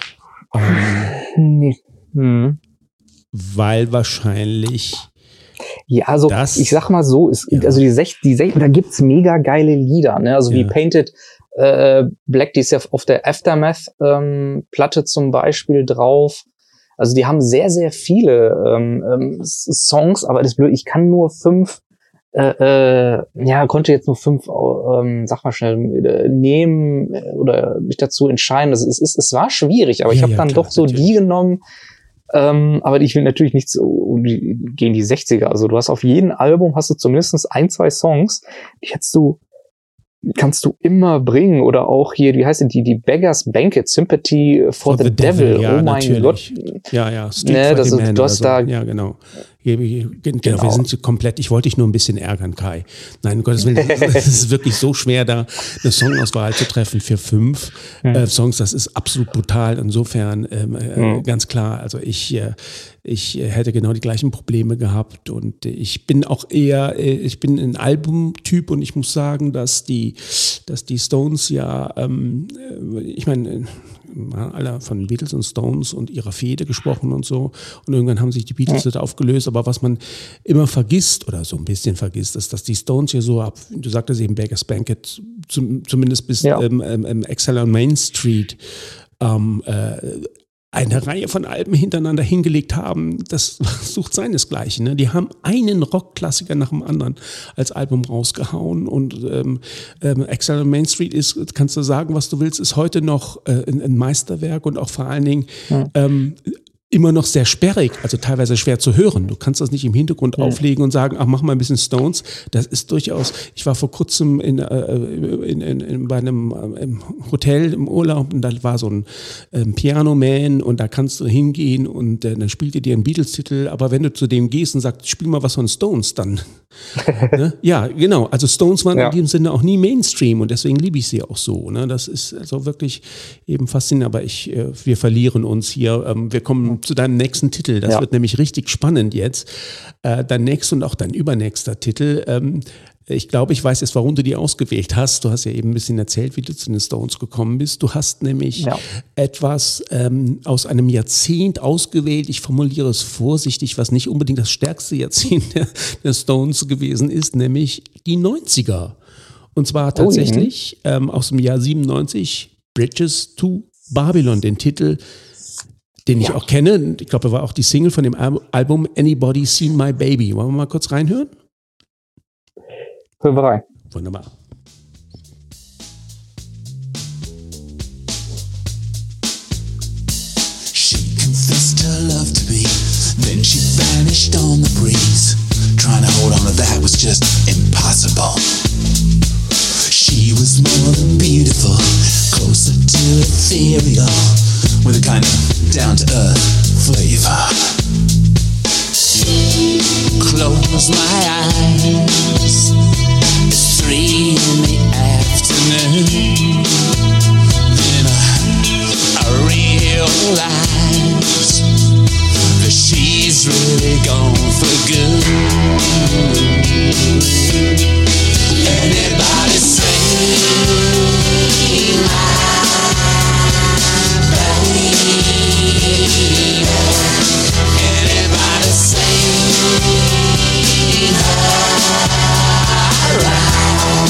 Ähm, nee. hm. Weil wahrscheinlich Ja, also das, ich sag mal so, es, ja. also die sech, die sech, da gibt's mega geile Lieder, ne? Also ja. wie Painted äh, Black, die ist ja auf der Aftermath ähm, Platte zum Beispiel drauf. Also die haben sehr, sehr viele ähm, ähm, Songs, aber das ist blöd, ich kann nur fünf, äh, äh, ja, konnte jetzt nur fünf, ähm, sag mal schnell, äh, nehmen oder mich dazu entscheiden. Also es ist, es war schwierig, aber ja, ich habe ja, dann klar, doch so natürlich. die genommen. Ähm, aber ich will natürlich nicht so gegen die sechziger. Also du hast auf jedem Album hast du zumindest ein, zwei Songs, die hättest du, kannst du immer bringen. Oder auch hier, wie heißt die, die Beggars Banquet, Sympathy for, for the, the Devil. Devil. Ja, oh mein natürlich. Gott. Ja, ja, Street ne, das ist, du hast so. da, ja, genau. Genau, genau, wir sind komplett, ich wollte dich nur ein bisschen ärgern, Kai. Nein, um Gottes Willen, es ist wirklich so schwer, da eine Songauswahl zu treffen für fünf hm. äh, Songs. Das ist absolut brutal. Insofern ähm, äh, hm. ganz klar, also ich, äh, ich hätte genau die gleichen Probleme gehabt und ich bin auch eher, äh, ich bin ein Albumtyp und ich muss sagen, dass die, dass die Stones ja, ähm, ich meine, alle von Beatles und Stones und ihrer Fehde gesprochen und so. Und irgendwann haben sich die Beatles ja. aufgelöst. Aber was man immer vergisst oder so ein bisschen vergisst, ist, dass die Stones hier so ab, du sagtest eben Beggars Banquet, zum, zumindest bis ja. ähm, ähm, Exile on Main Street, ähm, äh, eine Reihe von Alben hintereinander hingelegt haben, das sucht seinesgleichen. Ne? Die haben einen Rockklassiker nach dem anderen als Album rausgehauen und ähm, ähm, Exile on Main Street ist, kannst du sagen, was du willst, ist heute noch äh, ein, ein Meisterwerk und auch vor allen Dingen ja. ähm, immer noch sehr sperrig, also teilweise schwer zu hören. Du kannst das nicht im Hintergrund ja. auflegen und sagen, ach, mach mal ein bisschen Stones. Das ist durchaus, ich war vor kurzem in, äh, in, in, in, bei einem im Hotel im Urlaub und da war so ein ähm, Piano-Man und da kannst du hingehen und äh, dann spielt er dir einen Beatles-Titel, aber wenn du zu dem gehst und sagst, spiel mal was von Stones, dann ne? Ja, genau. Also Stones waren ja. in diesem Sinne auch nie Mainstream und deswegen liebe ich sie auch so. Ne? Das ist also wirklich eben faszinierend, aber ich, äh, wir verlieren uns hier. Ähm, wir kommen zu deinem nächsten Titel. Das ja. wird nämlich richtig spannend jetzt. Äh, dein nächster und auch dein übernächster Titel. Ähm, ich glaube, ich weiß jetzt, warum du die ausgewählt hast. Du hast ja eben ein bisschen erzählt, wie du zu den Stones gekommen bist. Du hast nämlich ja. etwas ähm, aus einem Jahrzehnt ausgewählt. Ich formuliere es vorsichtig, was nicht unbedingt das stärkste Jahrzehnt der, der Stones gewesen ist, nämlich die neunziger. Und zwar tatsächlich oh, ähm, aus dem Jahr siebenundneunzig, Bridges to Babylon, den Titel, den ich ja. auch kenne. Ich glaube, da war auch die Single von dem Album Anybody Seen My Baby. Wollen wir mal kurz reinhören? Hören wir rein. Wunderbar. She confessed her love to me, then she vanished on the breeze. Trying to hold on to that was just impossible. She was more than beautiful, closer to ethereal, with a kind of down-to-earth flavor. Close my eyes, it's three in the afternoon. Then I, I realize that she's really gone for good. Anybody say my baby? Anybody say her around?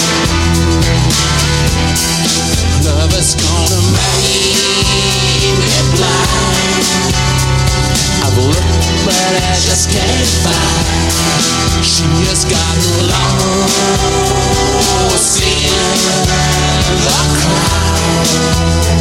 Lover's gonna make me blind. I've looked but I just can't find. She has gotten lost in the crowd.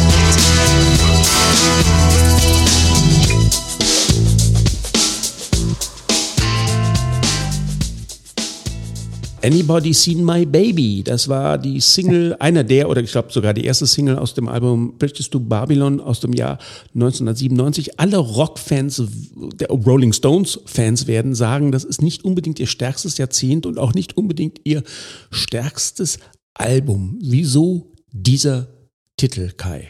Anybody Seen My Baby? Das war die Single, einer der, oder ich glaube sogar die erste Single aus dem Album Bridges to Babylon aus dem Jahr neunzehnhundertsiebenundneunzig. Alle Rockfans, der Rolling Stones-Fans werden sagen, das ist nicht unbedingt ihr stärkstes Jahrzehnt und auch nicht unbedingt ihr stärkstes Album. Wieso dieser Titel, Kai?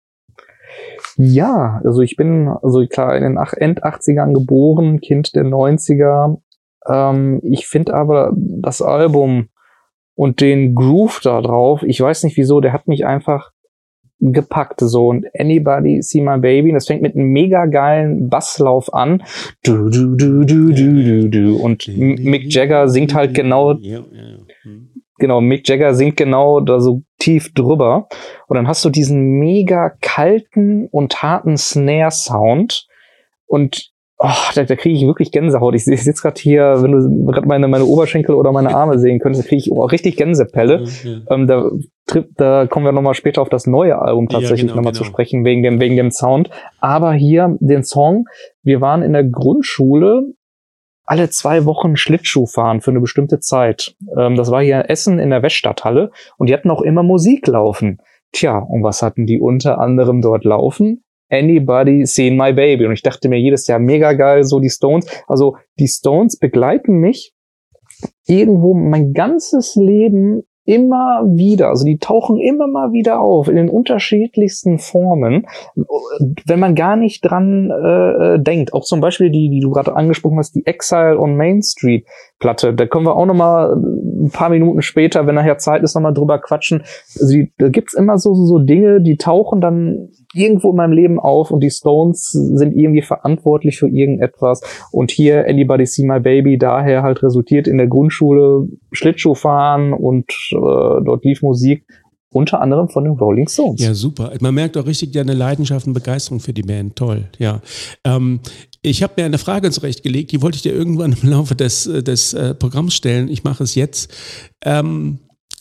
Ja, also ich bin also klar in den End-achtzigern geboren, Kind der neunziger. Ähm, ich finde aber das Album und den Groove da drauf, ich weiß nicht wieso, der hat mich einfach gepackt. So, und Anybody See My Baby, das fängt mit einem mega geilen Basslauf an. Du, du, du, du, du, du, du. Und Mick Jagger singt halt genau, genau, Mick Jagger singt genau da so tief drüber. Und dann hast du diesen mega kalten und harten Snare-Sound. Und oh, da, da kriege ich wirklich Gänsehaut. Ich, ich sitze gerade hier, wenn du gerade meine, meine Oberschenkel oder meine Arme sehen könntest, kriege ich oh, richtig Gänsepelle. Ja, ja. Ähm, da, da kommen wir nochmal später auf das neue Album tatsächlich ja, genau, nochmal genau. zu sprechen, wegen dem, wegen dem Sound. Aber hier den Song, wir waren in der Grundschule alle zwei Wochen Schlittschuh fahren für eine bestimmte Zeit. Ähm, das war hier in Essen in der Weststadthalle und die hatten auch immer Musik laufen. Tja, und was hatten die unter anderem dort laufen? Anybody Seen My Baby. Und ich dachte mir jedes Jahr, mega geil, so die Stones. Also die Stones begleiten mich irgendwo mein ganzes Leben immer wieder. Also die tauchen immer mal wieder auf in den unterschiedlichsten Formen, wenn man gar nicht dran äh, denkt. Auch zum Beispiel die, die du gerade angesprochen hast, die Exile on Main Street Platte. Da können wir auch noch mal ein paar Minuten später, wenn nachher Zeit ist, noch mal drüber quatschen. Also die, da gibt's immer so, so Dinge, die tauchen dann irgendwo in meinem Leben auf und die Stones sind irgendwie verantwortlich für irgendetwas. Und hier Anybody See My Baby daher halt resultiert in der Grundschule Schlittschuh fahren und äh, dort lief Musik unter anderem von den Rolling Stones. Ja, super. Man merkt auch richtig deine Leidenschaft und Begeisterung für die Band. Toll, ja. Ähm, ich habe mir eine Frage zurechtgelegt, die wollte ich dir irgendwann im Laufe des, des äh, Programms stellen. Ich mache es jetzt. Ähm,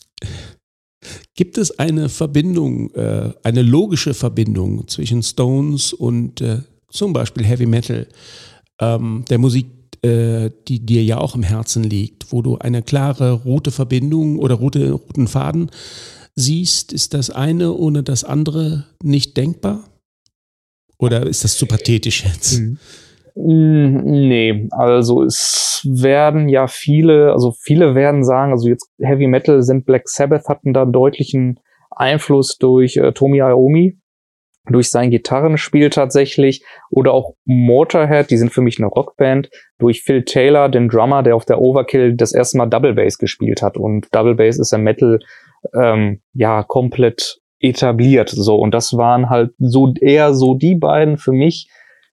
Gibt es eine Verbindung, äh, eine logische Verbindung zwischen Stones und äh, zum Beispiel Heavy Metal, ähm, der Musik, äh, die dir ja auch im Herzen liegt, wo du eine klare rote Verbindung oder rote, roten Faden siehst, ist das eine ohne das andere nicht denkbar? Oder ist das zu pathetisch jetzt? Mhm. Nee, also es werden ja viele, also viele werden sagen, also jetzt Heavy Metal sind Black Sabbath, hatten da deutlichen Einfluss durch äh, Tony Iommi, durch sein Gitarrenspiel tatsächlich, oder auch Motorhead, die sind für mich eine Rockband, durch Phil Taylor, den Drummer, der auf der Overkill das erste Mal Double Bass gespielt hat, und Double Bass ist im Metal ähm, ja komplett etabliert, so, und das waren halt so eher so die beiden für mich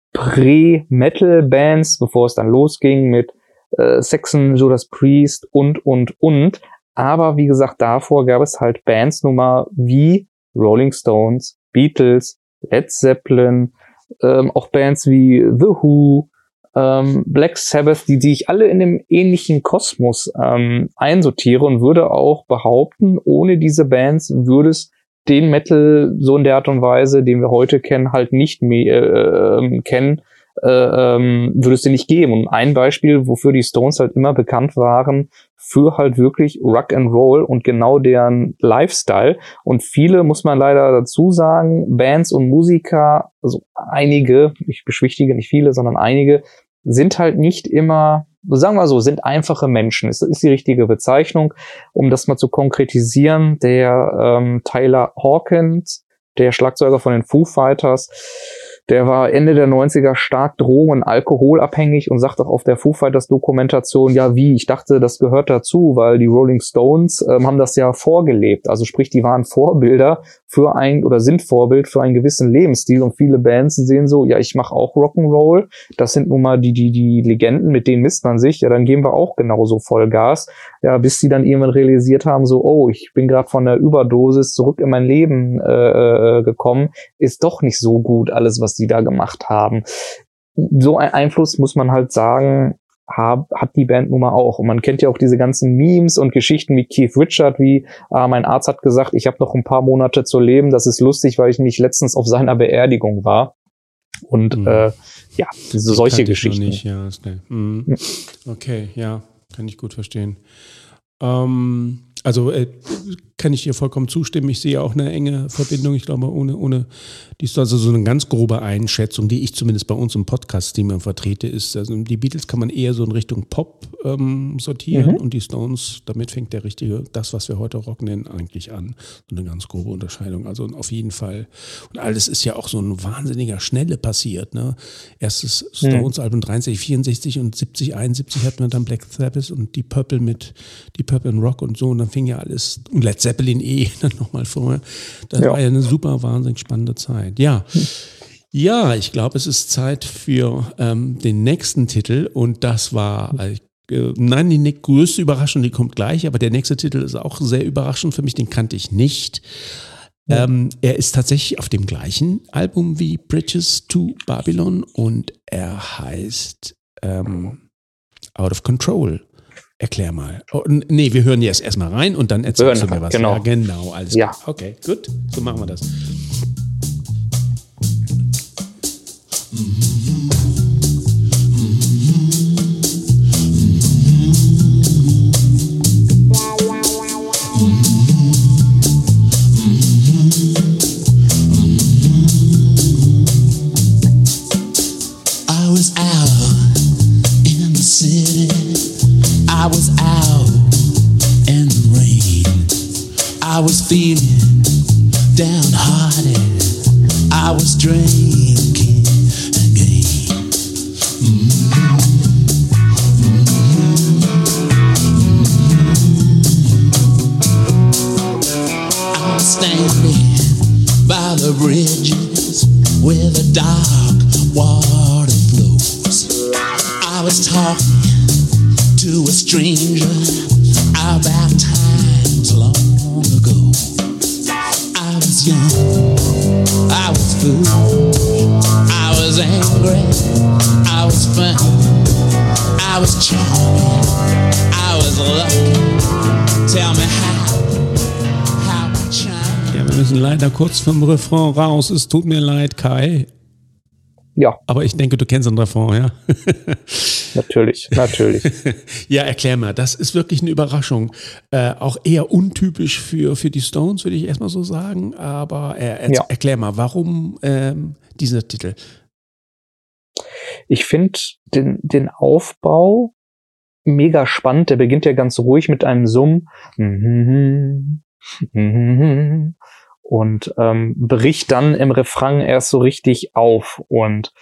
Prä-Metal-Bands, bevor es dann losging mit äh, Saxon, Judas Priest und, und, und. Aber wie gesagt, davor gab es halt Bands Nummer wie Rolling Stones, Beatles, Led Zeppelin, ähm, auch Bands wie The Who, ähm, Black Sabbath, die, die ich alle in einem ähnlichen Kosmos ähm, einsortiere, und würde auch behaupten, ohne diese Bands würde es den Metal so in der Art und Weise, den wir heute kennen, halt nicht mehr äh, kennen, äh, ähm, würde es den nicht geben. Und ein Beispiel, wofür die Stones halt immer bekannt waren, für halt wirklich Rock and Roll und genau deren Lifestyle. Und viele, muss man leider dazu sagen, Bands und Musiker, also einige, ich beschwichtige nicht viele, sondern einige, sind halt nicht immer, sagen wir so, sind einfache Menschen. Das ist die richtige Bezeichnung, um das mal zu konkretisieren. Der ähm, Tyler Hawkins, der Schlagzeuger von den Foo Fighters, der war Ende der neunziger stark drogen- und alkoholabhängig und sagt auch auf der Foo Fighters Dokumentation, ja wie, ich dachte, das gehört dazu, weil die Rolling Stones ähm, haben das ja vorgelebt. Also sprich, die waren Vorbilder für ein, oder sind Vorbild für einen gewissen Lebensstil, und viele Bands sehen so, ja, ich mache auch Rock'n'Roll, das sind nun mal die, die, die Legenden, mit denen misst man sich, ja, dann geben wir auch genauso Vollgas, ja, bis die dann irgendwann realisiert haben, so, oh, ich bin gerade von der Überdosis zurück in mein Leben äh, gekommen, ist doch nicht so gut alles, was die da gemacht haben. So ein Einfluss, muss man halt sagen, hab, hat die Band nun mal auch. Und man kennt ja auch diese ganzen Memes und Geschichten wie Keith Richard, wie äh, mein Arzt hat gesagt, ich habe noch ein paar Monate zu leben. Das ist lustig, weil ich nicht letztens auf seiner Beerdigung war. Und mhm. äh, ja, so solche Geschichten. Nicht, ja, ist mhm. ja. Okay, ja, kann ich gut verstehen. Ähm, also äh, kann ich dir vollkommen zustimmen. Ich sehe auch eine enge Verbindung. Ich glaube, ohne, ohne die ist also so eine ganz grobe Einschätzung, die ich zumindest bei uns im Podcast-Team vertrete, ist, also die Beatles kann man eher so in Richtung Pop ähm, sortieren, mhm. und die Stones, damit fängt der richtige, das, was wir heute Rock nennen, eigentlich an. So eine ganz grobe Unterscheidung. Also auf jeden Fall. Und alles ist ja auch so ein wahnsinniger Schnelle passiert. Ne? Erstes Stones-Album dreiundsechzig, vierundsechzig und siebzig, einundsiebzig hatten wir dann Black Sabbath und die Purple mit die Purple and Rock und so, und dann fing ja alles, und Led Zeppelin eh dann nochmal vorher. Das ja. war ja eine super, wahnsinnig spannende Zeit. Ja, ja, ich glaube, es ist Zeit für ähm, den nächsten Titel, und das war, äh, nein, die größte Überraschung, die kommt gleich, aber der nächste Titel ist auch sehr überraschend für mich, den kannte ich nicht. Ja. Ähm, er ist tatsächlich auf dem gleichen Album wie Bridges to Babylon, und er heißt ähm, Out of Control. Erklär mal. Oh, nee, wir hören jetzt erstmal rein und dann erzählst du mir was. Genau, ja, genau, alles ja. klar. Okay, gut, so machen wir das. I was out in the city. I was out in the rain. I was feeling downhearted. I was drinking again. Mm-hmm. I was standing by the bridges where the dark water flows. I was talking to a stranger about times long ago. I was young, I was foolish, I was angry, I was fun, I was charming, I was lucky. Tell me how, how I charm. Ja, wir müssen leider kurz vom Refrain raus. Es tut mir leid, Kai. Ja. Aber ich denke, du kennst den Refrain, ja? Natürlich, natürlich. Ja, erklär mal, das ist wirklich eine Überraschung. Äh, auch eher untypisch für, für die Stones, würde ich erstmal so sagen. Aber äh, er, Ja. erklär mal, warum ähm, dieser Titel? Ich finde den, den Aufbau mega spannend. Der beginnt ja ganz ruhig mit einem Summ. Und ähm, bricht dann im Refrain erst so richtig auf. Und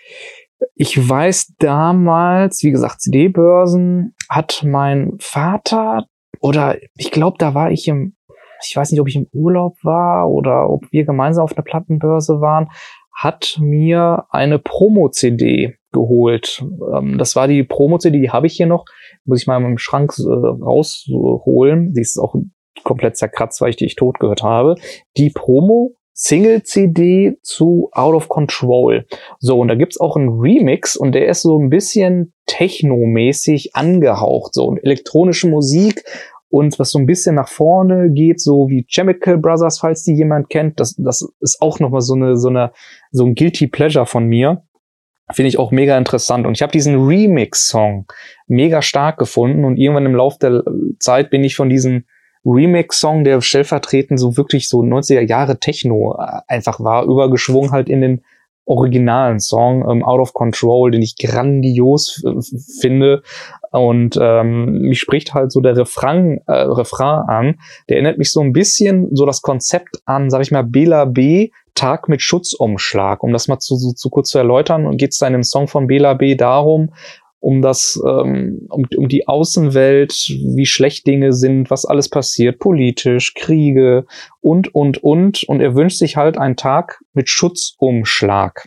ich weiß damals, wie gesagt, C D-Börsen hat mein Vater, oder ich glaube, da war ich im, ich weiß nicht, ob ich im Urlaub war oder ob wir gemeinsam auf einer Plattenbörse waren, hat mir eine Promo-C D geholt. Ähm, das war die Promo-C D, die habe ich hier noch. Muss ich mal im Schrank äh, rausholen. Die ist auch komplett zerkratzt, weil ich die ich tot gehört habe. Die Promo-Single-C D zu Out of Control. So, und da gibt's auch einen Remix und der ist so ein bisschen technomäßig angehaucht. So, und elektronische Musik und was so ein bisschen nach vorne geht, so wie Chemical Brothers, falls die jemand kennt. Das, das ist auch nochmal so eine, so eine, so ein Guilty Pleasure von mir. Finde ich auch mega interessant. Und ich habe diesen Remix-Song mega stark gefunden und irgendwann im Laufe der Zeit bin ich von diesem Remix-Song, der stellvertretend so wirklich so neunziger Jahre Techno einfach war, übergeschwungen halt in den originalen Song, ähm, Out of Control, den ich grandios f- finde. Und ähm, mich spricht halt so der Refrain, äh, Refrain an. Der erinnert mich so ein bisschen so das Konzept an, sag ich mal, Bela B., Tag mit Schutzumschlag. Um das mal zu, so, zu kurz zu erläutern, und geht es da in dem Song von Bela B. darum, um das, ähm, um, um die Außenwelt, wie schlecht Dinge sind, was alles passiert, politisch, Kriege und, und, und. Und er wünscht sich halt einen Tag mit Schutzumschlag.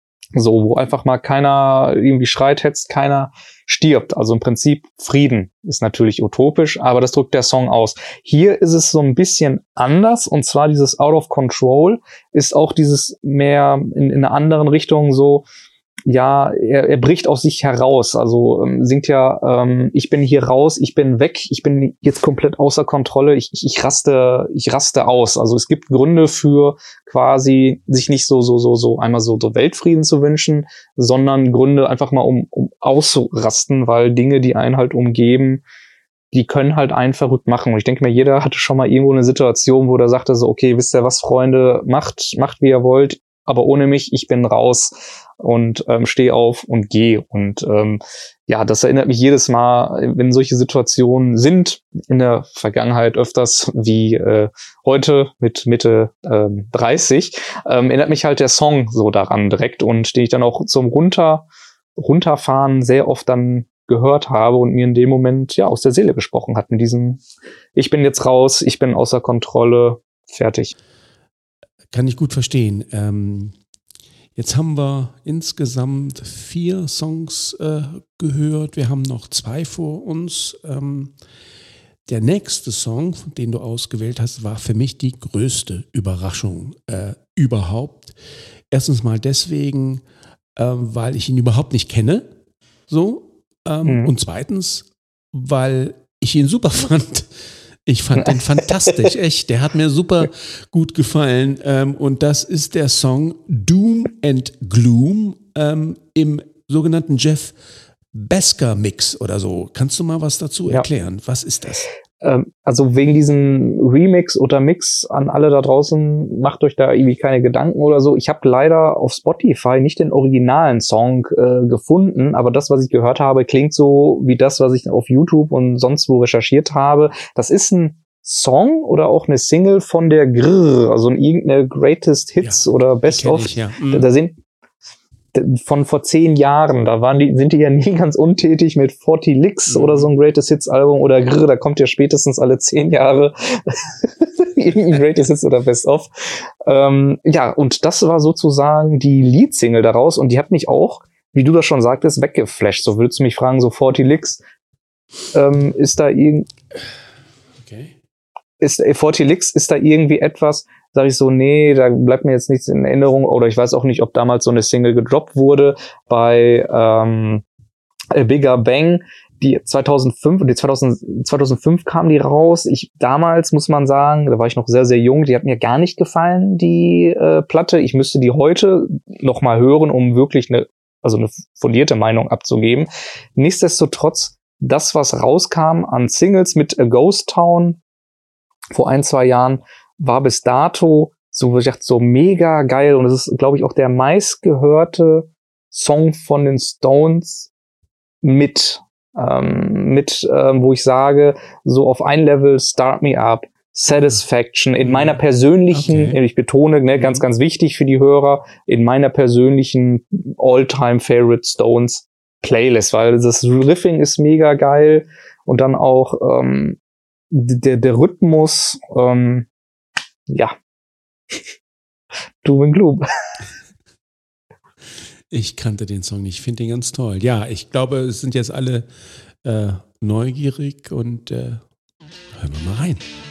So, wo einfach mal keiner irgendwie schreit, hetzt, keiner stirbt. Also im Prinzip Frieden ist natürlich utopisch, aber das drückt der Song aus. Hier ist es so ein bisschen anders, und zwar dieses Out of Control ist auch dieses mehr in, in einer anderen Richtung so, ja, er, er bricht aus sich heraus. Also ähm, singt ja, ähm, ich bin hier raus, ich bin weg, ich bin jetzt komplett außer Kontrolle, ich, ich, ich raste, ich raste aus. Also es gibt Gründe für quasi sich nicht so, so, so, so einmal so, so Weltfrieden zu wünschen, sondern Gründe einfach mal um, um auszurasten, weil Dinge, die einen halt umgeben, die können halt einen verrückt machen. Und ich denke mir, jeder hatte schon mal irgendwo eine Situation, wo der sagte so, okay, wisst ihr was, Freunde, macht, macht wie ihr wollt, aber ohne mich, ich bin raus und ähm, stehe auf und gehe. Und ähm, ja, das erinnert mich jedes Mal, wenn solche Situationen sind, in der Vergangenheit öfters wie äh, heute mit Mitte ähm, dreißig, ähm, erinnert mich halt der Song so daran direkt, und den ich dann auch zum Runter runterfahren sehr oft dann gehört habe und mir in dem Moment ja aus der Seele gesprochen hat, in diesem, ich bin jetzt raus, ich bin außer Kontrolle, fertig. Kann ich gut verstehen. Ähm, jetzt haben wir insgesamt vier Songs äh, gehört. Wir haben noch zwei vor uns. Ähm, der nächste Song, den du ausgewählt hast, war für mich die größte Überraschung äh, überhaupt. Erstens mal deswegen, äh, weil ich ihn überhaupt nicht kenne. So. Ähm, mhm. Und zweitens, weil ich ihn super fand. Ich fand den fantastisch, echt. Der hat mir super gut gefallen. Ähm, und das ist der Song Doom and Gloom ähm, im sogenannten Jeff Bhasker Mix oder so. Kannst du mal was dazu erklären? Ja. Was ist das? Ähm, also wegen diesem Remix oder Mix an alle da draußen, macht euch da irgendwie keine Gedanken oder so. Ich habe leider auf Spotify nicht den originalen Song äh, gefunden, aber das, was ich gehört habe, klingt so wie das, was ich auf YouTube und sonst wo recherchiert habe. Das ist ein Song oder auch eine Single von der Grrr, also irgendeine Greatest Hits ja, oder Best of. Ich, ja. mhm. Da sind von vor zehn Jahren, da waren die, sind die ja nie ganz untätig mit forty Licks mhm. oder so ein Greatest Hits Album oder Grrr, da kommt ja spätestens alle zehn Jahre irgendein Greatest Hits oder Best of. Ähm, ja, und das war sozusagen die Lead-Single daraus, und die hat mich auch, wie du das schon sagtest, weggeflasht. So würdest du mich fragen, so forty Licks, ähm, ist da irgend... Okay. Ist forty Licks, ist da irgendwie etwas, sag ich so, nee, da bleibt mir jetzt nichts in Erinnerung, oder ich weiß auch nicht, ob damals so eine Single gedroppt wurde. Bei ähm, A Bigger Bang die zweitausendfünf, die zweitausend, zweitausendfünf kam die raus. Ich, damals muss man sagen, da war ich noch sehr, sehr jung, die hat mir gar nicht gefallen, die äh, Platte. Ich müsste die heute noch mal hören, um wirklich eine, also eine fundierte Meinung abzugeben. Nichtsdestotrotz, das, was rauskam an Singles mit A Ghost Town vor ein, zwei Jahren, war bis dato so, wie gesagt, so mega geil. Und es ist, glaube ich, auch der meistgehörte Song von den Stones mit, ähm, mit, ähm, wo ich sage, so auf ein Level Start Me Up, Satisfaction, in meiner persönlichen, okay. ich betone, ne, ganz, ganz wichtig für die Hörer, in meiner persönlichen All-Time Favorite Stones Playlist, weil das Riffing ist mega geil und dann auch ähm, der, der Rhythmus, ähm, ja, Doom and Gloom. Ich kannte den Song nicht, ich finde den ganz toll. Ja, ich glaube, es sind jetzt alle äh, neugierig und äh, hören wir mal rein.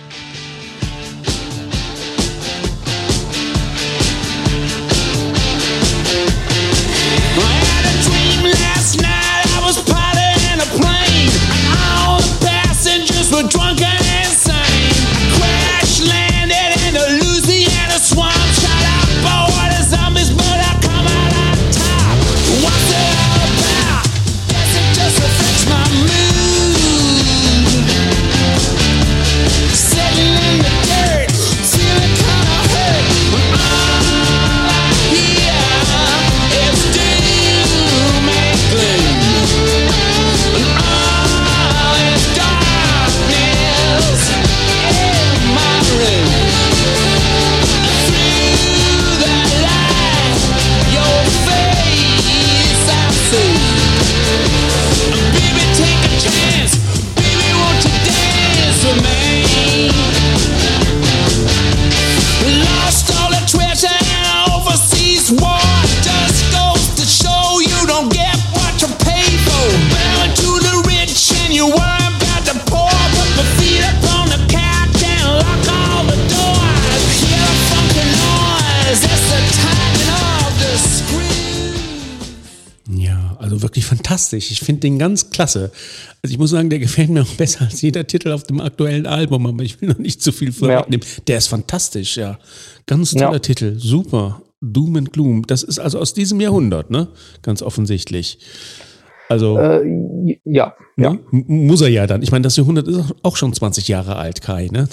I had a dream last night, I was piloting a plane, and all the passengers were drunk and insane. I crash landed in the Louisiana swamp, shot out by the zombies, but I come out on top. What's it all about? Guess it just affects my mood. Sitting in the dirt, feeling kinda hurt. All I hear is doom and gloom, and all is darkness in my room. Through the light, your face I see. Baby, take a chance. Baby, won't you dance with me? Lost all the treasure in an overseas war. Just goes to show you don't get what you pay for. Bound to the rich and you worry about the poor. Put my feet up on the couch and lock all the doors. Hear the funky noise, that's the timing of the screw. Ja, also wirklich fantastisch. Ich finde den ganz klasse. Also ich muss sagen, der gefällt mir auch besser als jeder Titel auf dem aktuellen Album, aber ich will noch nicht zu viel vorwegnehmen. Ja. Der ist fantastisch, ja. Ganz toller ja. Titel, super. Doom and Gloom. Das ist also aus diesem Jahrhundert, ne? Ganz offensichtlich. Also Äh, ja, ja. ne? M- muss er ja dann. Ich meine, das Jahrhundert ist auch schon zwanzig Jahre alt, Kai, ne?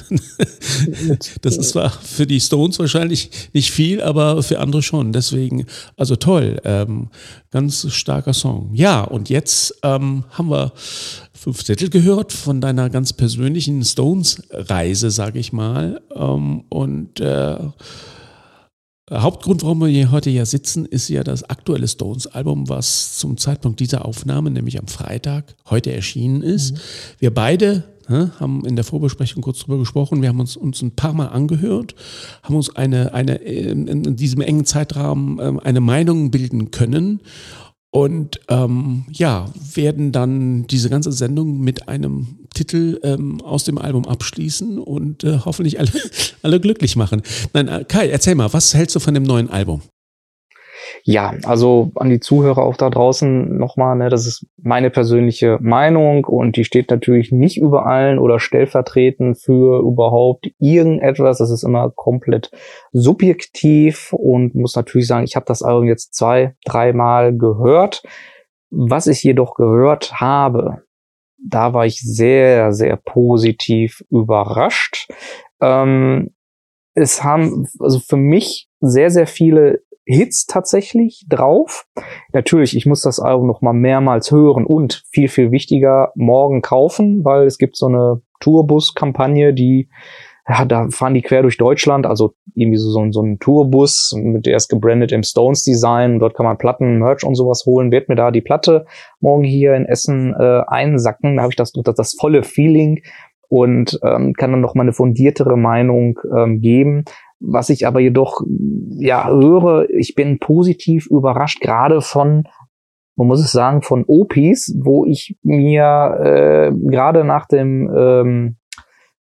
Das ist zwar für die Stones wahrscheinlich nicht viel, aber für andere schon. Deswegen, also toll. Ähm, ganz starker Song. Ja, und jetzt ähm, haben wir fünf Titel gehört von deiner ganz persönlichen Stones-Reise, sage ich mal. Ähm, und äh, Hauptgrund, warum wir hier heute ja sitzen, ist ja das aktuelle Stones-Album, was zum Zeitpunkt dieser Aufnahme, nämlich am Freitag, heute erschienen ist. Mhm. Wir beide ne, haben in der Vorbesprechung kurz drüber gesprochen. Wir haben uns, uns ein paar Mal angehört, haben uns eine, eine in, in diesem engen Zeitrahmen eine Meinung bilden können. Und ähm, ja, werden dann diese ganze Sendung mit einem Titel ähm, aus dem Album abschließen und äh, hoffentlich alle, alle glücklich machen. Nein, äh, Kai, erzähl mal, was hältst du von dem neuen Album? Ja, also an die Zuhörer auch da draußen nochmal, ne, das ist meine persönliche Meinung und die steht natürlich nicht über allen oder stellvertretend für überhaupt irgendetwas. Das ist immer komplett subjektiv und muss natürlich sagen, ich habe das Album jetzt zwei, dreimal gehört. Was ich jedoch gehört habe, da war ich sehr, sehr positiv überrascht. Ähm, es haben also für mich sehr, sehr viele Hits tatsächlich drauf. Natürlich, ich muss das Album noch mal mehrmals hören und viel, viel wichtiger, morgen kaufen, weil es gibt so eine Tourbus-Kampagne, die, ja, da fahren die quer durch Deutschland, also irgendwie so, so, so ein Tourbus, mit der ist gebrandet im Stones-Design, dort kann man Platten, Merch und sowas holen, werd mir da die Platte morgen hier in Essen äh, einsacken, da habe ich das, das, das volle Feeling und ähm, kann dann noch mal eine fundiertere Meinung ähm, geben. Was ich aber jedoch ja höre, ich bin positiv überrascht, gerade von, man muss es sagen, von O Ps, wo ich mir äh, gerade nach dem ähm,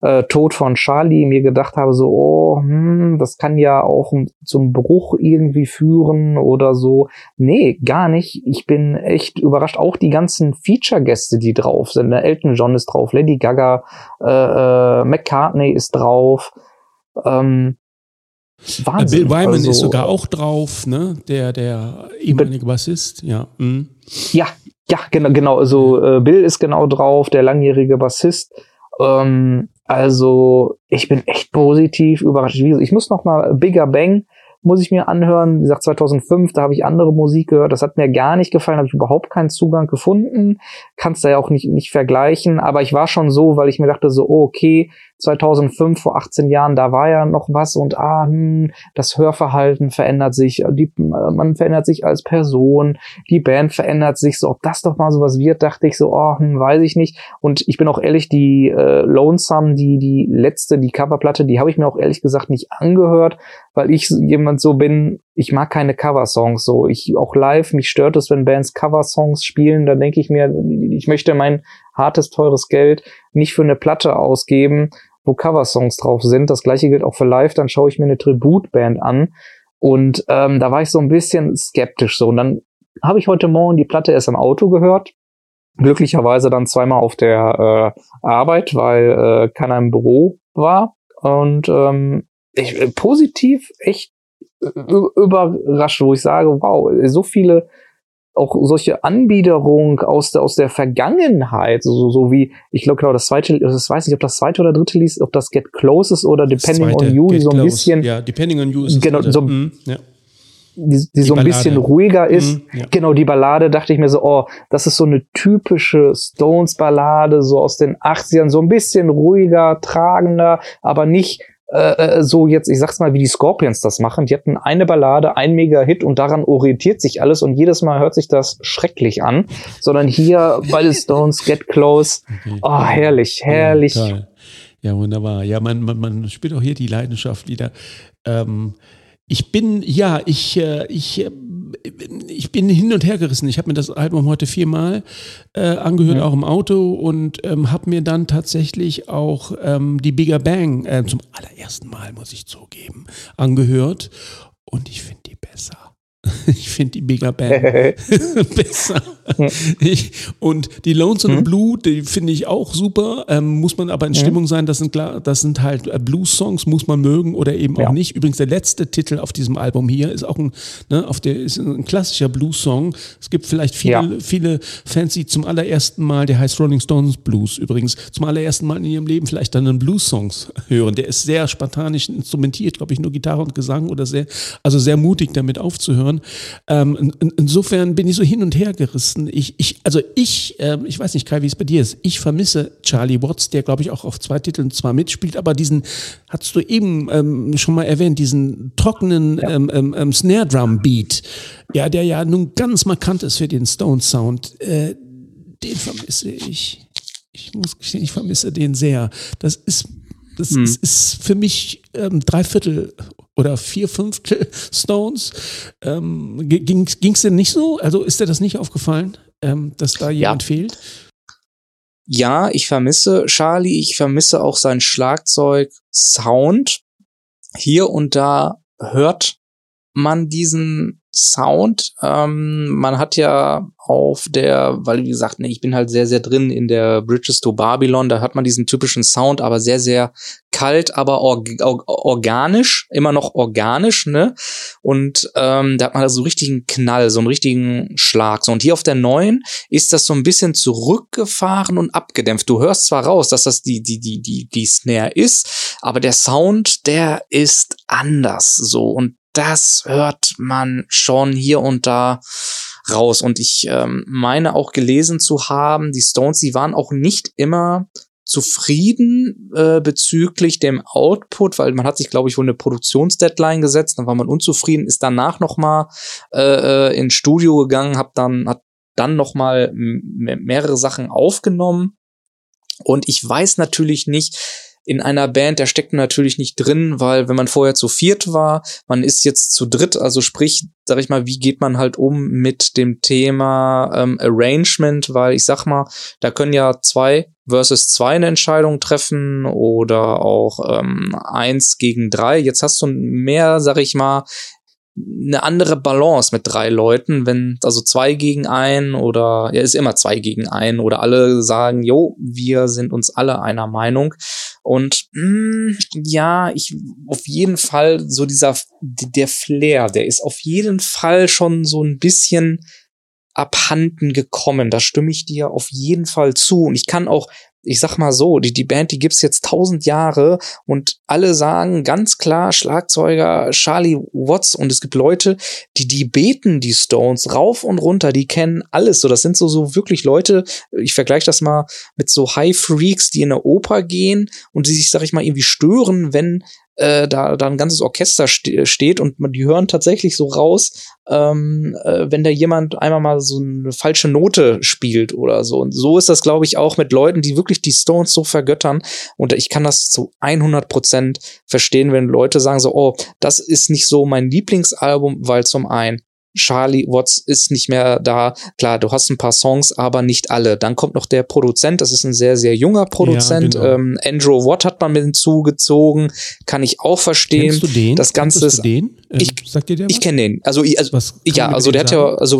äh, Tod von Charlie mir gedacht habe, so, oh, hm, das kann ja auch zum Bruch irgendwie führen oder so. Nee, gar nicht. Ich bin echt überrascht. Auch die ganzen Feature-Gäste, die drauf sind. Elton John ist drauf, Lady Gaga, äh, äh, McCartney ist drauf. Ähm, Wahnsinn. Bill Wyman also, ist sogar auch drauf, ne? Der, der ehemalige Bassist, ja. Mhm. Ja, ja, genau, genau. Also äh, Bill ist genau drauf, der langjährige Bassist. Ähm, also ich bin echt positiv überrascht. Ich muss noch mal Bigger Bang muss ich mir anhören. Wie gesagt, zweitausendfünf, da habe ich andere Musik gehört. Das hat mir gar nicht gefallen, habe ich überhaupt keinen Zugang gefunden. Kannst da ja auch nicht, nicht vergleichen. Aber ich war schon so, weil ich mir dachte so, oh, okay, zweitausendfünf, vor achtzehn Jahren, da war ja noch was und ah, hm, das Hörverhalten verändert sich, die, man verändert sich als Person, die Band verändert sich, so ob das doch mal sowas wird, dachte ich so, oh, hm, weiß ich nicht. Und ich bin auch ehrlich, die äh, Lonesome, die die letzte, die Coverplatte, die habe ich mir auch ehrlich gesagt nicht angehört, weil ich jemand so bin, ich mag keine Coversongs so. Ich auch live, mich stört es, wenn Bands Coversongs spielen, da denke ich mir, ich möchte mein hartes, teures Geld nicht für eine Platte ausgeben, wo Coversongs drauf sind. Das gleiche gilt auch für live, dann schaue ich mir eine Tributband an und ähm, da war ich so ein bisschen skeptisch so. Und dann habe ich heute Morgen die Platte erst im Auto gehört, glücklicherweise dann zweimal auf der äh, Arbeit, weil äh, keiner im Büro war und ähm, ich, äh, positiv echt überrascht, wo ich sage, wow, so viele auch solche Anbiederung aus der aus der Vergangenheit, so so wie ich glaube genau das zweite, ich weiß nicht, ob das zweite oder dritte Lied, ob das Get Close ist oder Depending on You, die so ein bisschen, ja, Depending on You ist genau so, mm, ja. die, die, die so ein Ballade. bisschen ruhiger ist. Mm, ja. Genau, die Ballade, dachte ich mir so, oh, das ist so eine typische Stones-Ballade, so aus den achtzigern, so ein bisschen ruhiger, tragender, aber nicht Äh, so jetzt, ich sag's mal, wie die Scorpions das machen. Die hatten eine Ballade, ein Mega-Hit und daran orientiert sich alles und jedes Mal hört sich das schrecklich an. Sondern hier bei den Stones, Get Close, okay. Oh, herrlich, herrlich. Ja, toll. Ja, wunderbar. Ja, man, man, man spürt auch hier die Leidenschaft wieder. Ähm, ich bin, ja, ich, äh, ich, äh, ich bin hin und her gerissen. Ich habe mir das Album heute viermal äh, angehört, ja. Auch im Auto und ähm, habe mir dann tatsächlich auch ähm, die Bigger Bang äh, zum allerersten Mal, muss ich zugeben, angehört und ich finde die besser. Ich finde die Bigger Bang besser. Ich, und die Lonesome hm? Blue, die finde ich auch super. Ähm, muss man aber in Stimmung hm? sein, das sind klar, das sind halt äh, Blues-Songs, muss man mögen oder eben ja. auch nicht. Übrigens, der letzte Titel auf diesem Album hier ist auch ein, ne, auf der ist ein klassischer Blues-Song. Es gibt vielleicht viele, ja. viele Fans, die zum allerersten Mal, der heißt Rolling Stones Blues übrigens, zum allerersten Mal in ihrem Leben vielleicht dann einen Blues-Songs hören. Der ist sehr spartanisch instrumentiert, glaube ich, nur Gitarre und Gesang oder sehr, also sehr mutig damit aufzuhören. Ähm, in, insofern bin ich so hin und her gerissen. Ich, ich, also ich, äh, ich weiß nicht, Kai, wie es bei dir ist. Ich vermisse Charlie Watts, der, glaube ich, auch auf zwei Titeln zwar mitspielt, aber diesen, hast du eben ähm, schon mal erwähnt, diesen trockenen ja. ähm, ähm, Snare-Drum-Beat, ja, der ja nun ganz markant ist für den Stones-Sound. Äh, den vermisse ich. Ich muss gestehen, ich vermisse den sehr. Das ist, das hm. ist, ist für mich ähm, drei Viertel oder vier Fünftel Stones. Ähm, ging es denn nicht so? Also ist dir das nicht aufgefallen, ähm, dass da jemand ja. fehlt? Ja, ich vermisse Charlie, ich vermisse auch seinen Schlagzeug-Sound. Hier und da hört man diesen Sound. Ähm, man hat ja auf der, weil wie gesagt, ne, ich bin halt sehr, sehr drin in der Bridges to Babylon, da hat man diesen typischen Sound, aber sehr, sehr kalt, aber org- org- organisch, immer noch organisch, ne? Und ähm, da hat man also so richtigen Knall, so einen richtigen Schlag. So, und hier auf der neuen ist das so ein bisschen zurückgefahren und abgedämpft. Du hörst zwar raus, dass das die, die, die, die, die Snare ist, aber der Sound, der ist anders, so. Und das hört man schon hier und da raus. Und ich ähm, meine auch gelesen zu haben, die Stones, die waren auch nicht immer zufrieden äh, bezüglich dem Output, weil man hat sich, glaube ich, wohl eine Produktionsdeadline gesetzt, dann war man unzufrieden, ist danach noch mal äh, ins Studio gegangen, hab dann, hat dann noch mal m- mehrere Sachen aufgenommen. Und ich weiß natürlich nicht, in einer Band, der steckt natürlich nicht drin, weil wenn man vorher zu viert war, man ist jetzt zu dritt, also sprich, sag ich mal, wie geht man halt um mit dem Thema ähm, Arrangement, weil ich sag mal, da können ja zwei versus zwei eine Entscheidung treffen oder auch ähm, eins gegen drei. Jetzt hast du mehr, sag ich mal, eine andere Balance mit drei Leuten, wenn also zwei gegen ein oder ja, ist immer zwei gegen ein oder alle sagen, jo, wir sind uns alle einer Meinung und mh, ja, ich auf jeden Fall so dieser der Flair, der ist auf jeden Fall schon so ein bisschen abhanden gekommen. Da stimme ich dir auf jeden Fall zu und ich kann auch ich sag mal so, die, die Band, die gibt's jetzt tausend Jahre und alle sagen ganz klar Schlagzeuger Charlie Watts und es gibt Leute, die, die beten die Stones rauf und runter, die kennen alles so. Das sind so, so wirklich Leute, ich vergleiche das mal mit so High Freaks, die in eine Oper gehen und die sich, sag ich mal, irgendwie stören, wenn äh, da, da ein ganzes Orchester ste- steht und man, die hören tatsächlich so raus, ähm, äh, wenn da jemand einmal mal so eine falsche Note spielt oder so. Und so ist das, glaube ich, auch mit Leuten, die wirklich die Stones so vergöttern. Und ich kann das zu hundert Prozent verstehen, wenn Leute sagen so, oh, das ist nicht so mein Lieblingsalbum, weil zum einen Charlie Watts ist nicht mehr da. Klar, du hast ein paar Songs, aber nicht alle. Dann kommt noch der Produzent, das ist ein sehr, sehr junger Produzent. Ja, genau. ähm, Andrew Watt hat man mit hinzugezogen. Kann ich auch verstehen. Kennst du den? Das Ganze Kennst du den? Ähm, ich Sagt dir der was? Ich kenne den. Also, also ja, also der hat ja, also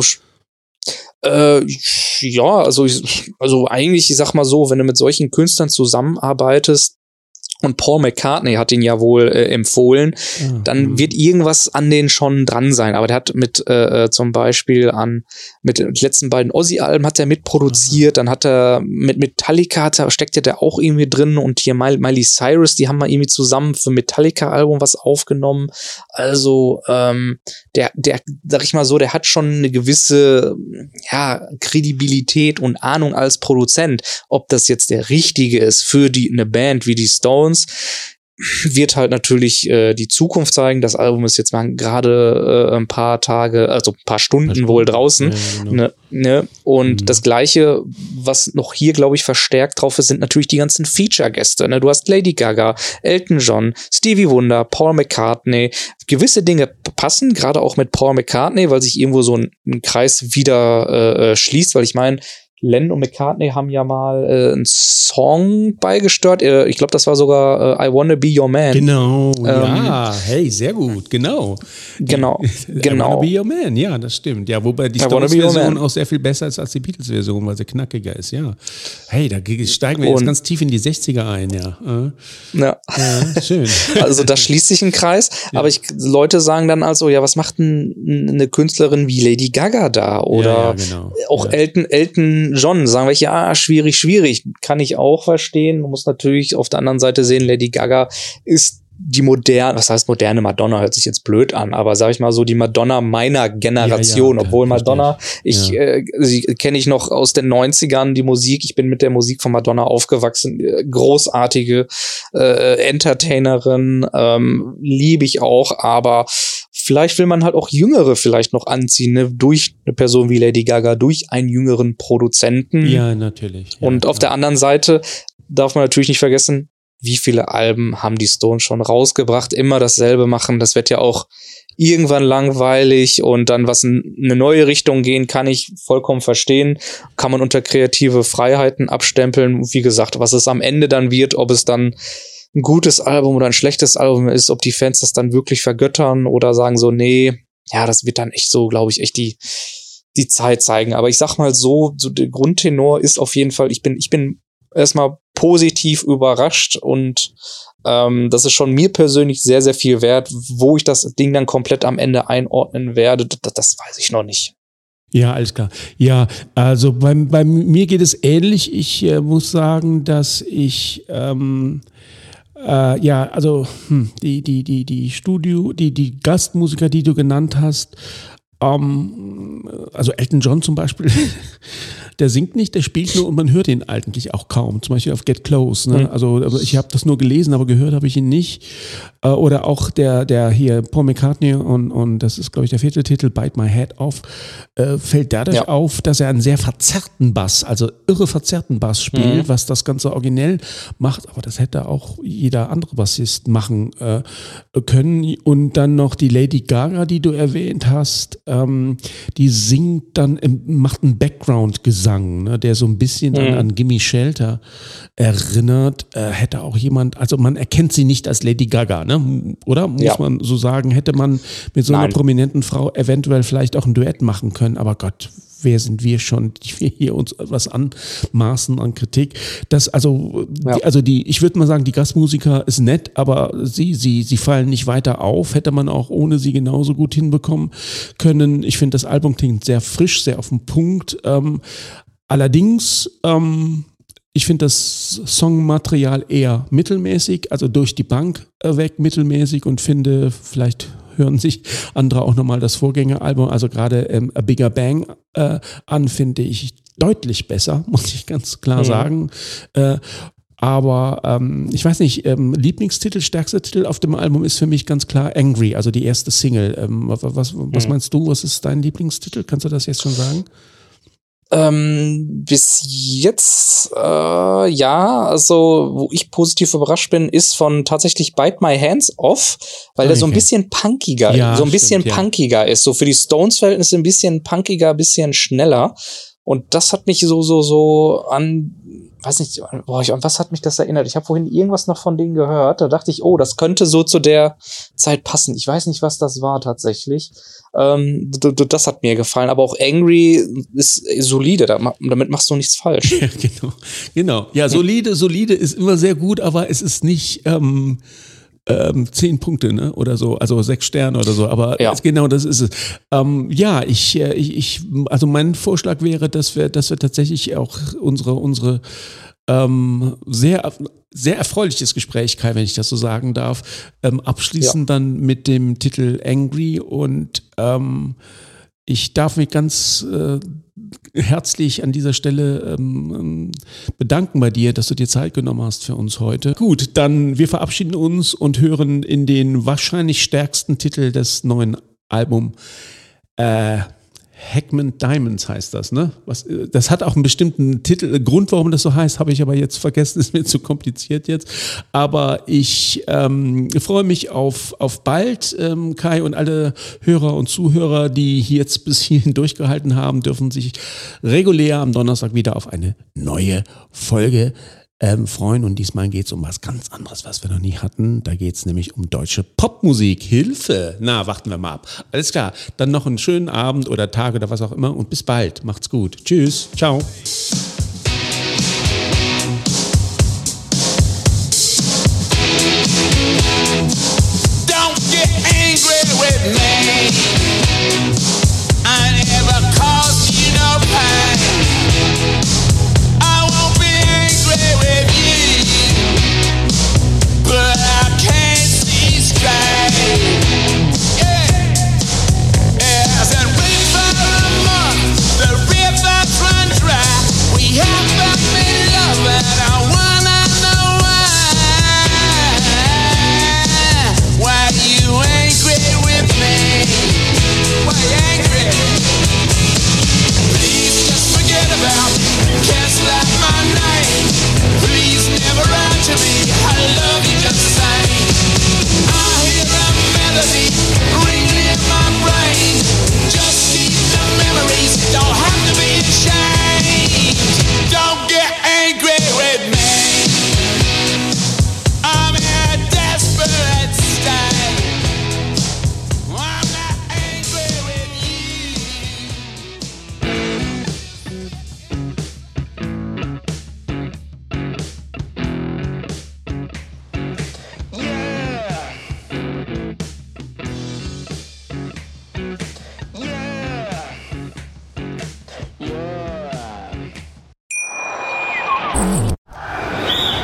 äh, ja, also, ich, also eigentlich, ich sag mal so, wenn du mit solchen Künstlern zusammenarbeitest, und Paul McCartney hat ihn ja wohl äh, empfohlen, ah, dann mh. wird irgendwas an denen schon dran sein. Aber der hat mit äh, zum Beispiel an mit den letzten beiden Ozzy-Alben hat er mitproduziert, ah. dann hat er mit Metallica, hat er, steckt ja der auch irgendwie drin und hier Miley, Miley Cyrus, die haben mal irgendwie zusammen für Metallica-Album was aufgenommen. Also ähm, der, der, sag ich mal so, der hat schon eine gewisse ja Kredibilität und Ahnung als Produzent. Ob das jetzt der richtige ist für die eine Band wie die Stones, wird halt natürlich äh, die Zukunft zeigen. Das Album ist jetzt mal gerade äh, ein paar Tage, also ein paar Stunden, Stunden. wohl draußen. Ja, genau. ne, ne? Und mhm. das Gleiche, was noch hier, glaube ich, verstärkt drauf ist, sind natürlich die ganzen Feature-Gäste. Ne? Du hast Lady Gaga, Elton John, Stevie Wonder, Paul McCartney. Gewisse Dinge passen, gerade auch mit Paul McCartney, weil sich irgendwo so ein, ein Kreis wieder äh, schließt, weil ich meine, Lennon und McCartney haben ja mal äh, einen Song beigesteuert. Äh, ich glaube, das war sogar äh, I Wanna Be Your Man. Genau, ähm, ja. Hey, sehr gut, genau. Genau, genau. I Wanna Be Your Man, ja, das stimmt. Ja, wobei die Stones-Version auch sehr viel besser ist als die Beatles-Version, weil sie knackiger ist, ja. Hey, da steigen wir und jetzt ganz tief in die sechziger ein, ja. Äh, ja. ja. Schön. Also da schließt sich ein Kreis. Ja. Aber ich, Leute sagen dann also, ja, was macht denn eine Künstlerin wie Lady Gaga da? Oder ja, ja, genau. auch ja. Elton, Elton John, sagen wir, ja, schwierig, schwierig. Kann ich auch verstehen. Man muss natürlich auf der anderen Seite sehen, Lady Gaga ist die moderne, was heißt moderne Madonna, hört sich jetzt blöd an, aber sag ich mal so, die Madonna meiner Generation, ja, ja, obwohl Madonna, ich, ja. äh, sie kenne ich noch aus den neunzigern, die Musik, ich bin mit der Musik von Madonna aufgewachsen, großartige äh, Entertainerin, ähm, liebe ich auch, aber vielleicht will man halt auch Jüngere vielleicht noch anziehen, ne? Durch eine Person wie Lady Gaga, durch einen jüngeren Produzenten. Ja, natürlich. Ja, und auf klar. der anderen Seite darf man natürlich nicht vergessen, wie viele Alben haben die Stones schon rausgebracht, immer dasselbe machen, das wird ja auch irgendwann langweilig und dann was in eine neue Richtung gehen, kann ich vollkommen verstehen, kann man unter kreative Freiheiten abstempeln, wie gesagt, was es am Ende dann wird, ob es dann ein gutes Album oder ein schlechtes Album ist, ob die Fans das dann wirklich vergöttern oder sagen so, nee, ja, das wird dann echt so, glaube ich, echt die die Zeit zeigen, aber ich sag mal so, so der Grundtenor ist auf jeden Fall, ich bin ich bin erstmal positiv überrascht und ähm, das ist schon mir persönlich sehr, sehr viel wert. Wo ich das Ding dann komplett am Ende einordnen werde, das, das weiß ich noch nicht. Ja, alles klar. Ja, also bei, bei mir geht es ähnlich. Ich äh, muss sagen, dass ich ähm, äh, ja, also hm, die, die, die, die Studio, die, die Gastmusiker, die du genannt hast, Ähm, also Elton John zum Beispiel, der singt nicht, der spielt nur und man hört ihn eigentlich auch kaum. Zum Beispiel auf Get Close. Ne? Mhm. Also, also ich habe das nur gelesen, aber gehört habe ich ihn nicht. Äh, oder auch der, der hier Paul McCartney und, und das ist, glaube ich, der vierte Titel, Bite My Head Off, äh, fällt dadurch ja. auf, dass er einen sehr verzerrten Bass, also irre verzerrten Bass spielt, mhm. was das Ganze originell macht. Aber das hätte auch jeder andere Bassist machen äh, können. Und dann noch die Lady Gaga, die du erwähnt hast, ähm, die singt dann, im, macht einen Background-Gesang, ne, der so ein bisschen mhm. an, an Gimme Shelter erinnert. Äh, hätte auch jemand, also man erkennt sie nicht als Lady Gaga, ne? Oder? Muss ja. man so sagen, hätte man mit so Nein. einer prominenten Frau eventuell vielleicht auch ein Duett machen können, aber Gott, wer sind wir schon, die wir hier uns was anmaßen an Kritik. Das, also, ja. die, also die, ich würde mal sagen, die Gastmusiker ist nett, aber sie, sie, sie fallen nicht weiter auf. Hätte man auch ohne sie genauso gut hinbekommen können. Ich finde, das Album klingt sehr frisch, sehr auf den Punkt. Ähm, allerdings, ähm, ich finde das Songmaterial eher mittelmäßig, also durch die Bank weg mittelmäßig und finde, vielleicht hören sich andere auch nochmal das Vorgängeralbum, also gerade ähm, A Bigger Bang äh, an, finde ich deutlich besser, muss ich ganz klar mhm. sagen. Äh, aber ähm, ich weiß nicht, ähm, Lieblingstitel, stärkster Titel auf dem Album ist für mich ganz klar Angry, also die erste Single. Ähm, was was, was mhm. meinst du, was ist dein Lieblingstitel? Kannst du das jetzt schon sagen? Ähm, bis jetzt, äh, ja, also, wo ich positiv überrascht bin, ist von tatsächlich Bite My Hands Off, weil okay. der so ein bisschen punkiger, ja, so ein bisschen stimmt, punkiger ja. ist, so für die Stones-Verhältnisse ein bisschen punkiger, ein bisschen schneller. Und das hat mich so, so, so an, weiß nicht, boah, ich, an was hat mich das erinnert? Ich habe vorhin irgendwas noch von denen gehört, da dachte ich, oh, das könnte so zu der Zeit passen. Ich weiß nicht, was das war tatsächlich. Ähm, das hat mir gefallen, aber auch Angry ist solide, damit machst du nichts falsch. Ja, genau, genau. Ja, solide, solide ist immer sehr gut, aber es ist nicht ähm, ähm, zehn Punkte, ne, oder so, also sechs Sterne oder so, aber ja. genau das ist es. Ähm, ja, ich, ich, ich, also mein Vorschlag wäre, dass wir, dass wir tatsächlich auch unsere, unsere Ähm, sehr, sehr erfreuliches Gespräch, Kai, wenn ich das so sagen darf, ähm, abschließen ja. dann mit dem Titel Angry und ähm, ich darf mich ganz äh, herzlich an dieser Stelle ähm, bedanken bei dir, dass du dir Zeit genommen hast für uns heute. Gut, dann wir verabschieden uns und hören in den wahrscheinlich stärksten Titel des neuen Albums äh, Hackman Diamonds heißt das, ne? Was, das hat auch einen bestimmten Titel, einen Grund, warum das so heißt, habe ich aber jetzt vergessen, ist mir zu kompliziert jetzt. Aber ich ähm, freue mich auf, auf bald. Ähm, Kai und alle Hörer und Zuhörer, die jetzt bis hierhin durchgehalten haben, dürfen sich regulär am Donnerstag wieder auf eine neue Folge Ähm, freuen und diesmal geht es um was ganz anderes, was wir noch nie hatten. Da geht es nämlich um deutsche Popmusik. Hilfe! Na, warten wir mal ab. Alles klar, dann noch einen schönen Abend oder Tag oder was auch immer und bis bald. Macht's gut. Tschüss. Ciao. Don't get angry with me. I never caused you no pain. With you, but I can't see straight. Yeah, as a river a month, the rivers run dry. We haven't been loving. I wanna know why. Why you angry with me? Why you angry? Please just forget about me. Can't slap my name. Please never write to me. I love you just the same. I hear a melody ringing in my brain. Just keep the memories. Don't have to be ashamed. Don't get angry with me. I'm in a desperate state. I'm not angry with you.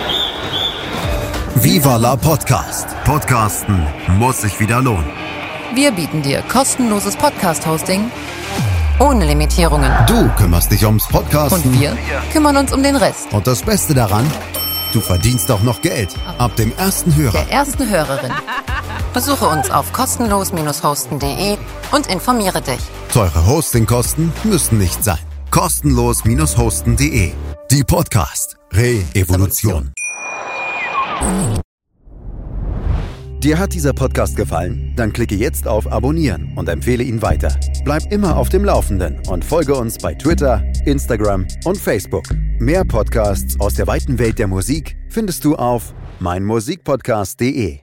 Viva la Podcast. Podcasten muss sich wieder lohnen. Wir bieten dir kostenloses Podcast-Hosting ohne Limitierungen. Du kümmerst dich ums Podcasten. Und wir kümmern uns um den Rest. Und das Beste daran, du verdienst auch noch Geld. Ab dem ersten Hörer. Der ersten Hörerin. Besuche uns auf kostenlos hosten punkt de und informiere dich. Teure Hostingkosten müssen nicht sein. kostenlos hosten punkt de. Die Podcast Re-Evolution. Dir hat dieser Podcast gefallen? Dann klicke jetzt auf Abonnieren und empfehle ihn weiter. Bleib immer auf dem Laufenden und folge uns bei Twitter, Instagram und Facebook. Mehr Podcasts aus der weiten Welt der Musik findest du auf meinmusikpodcast punkt de.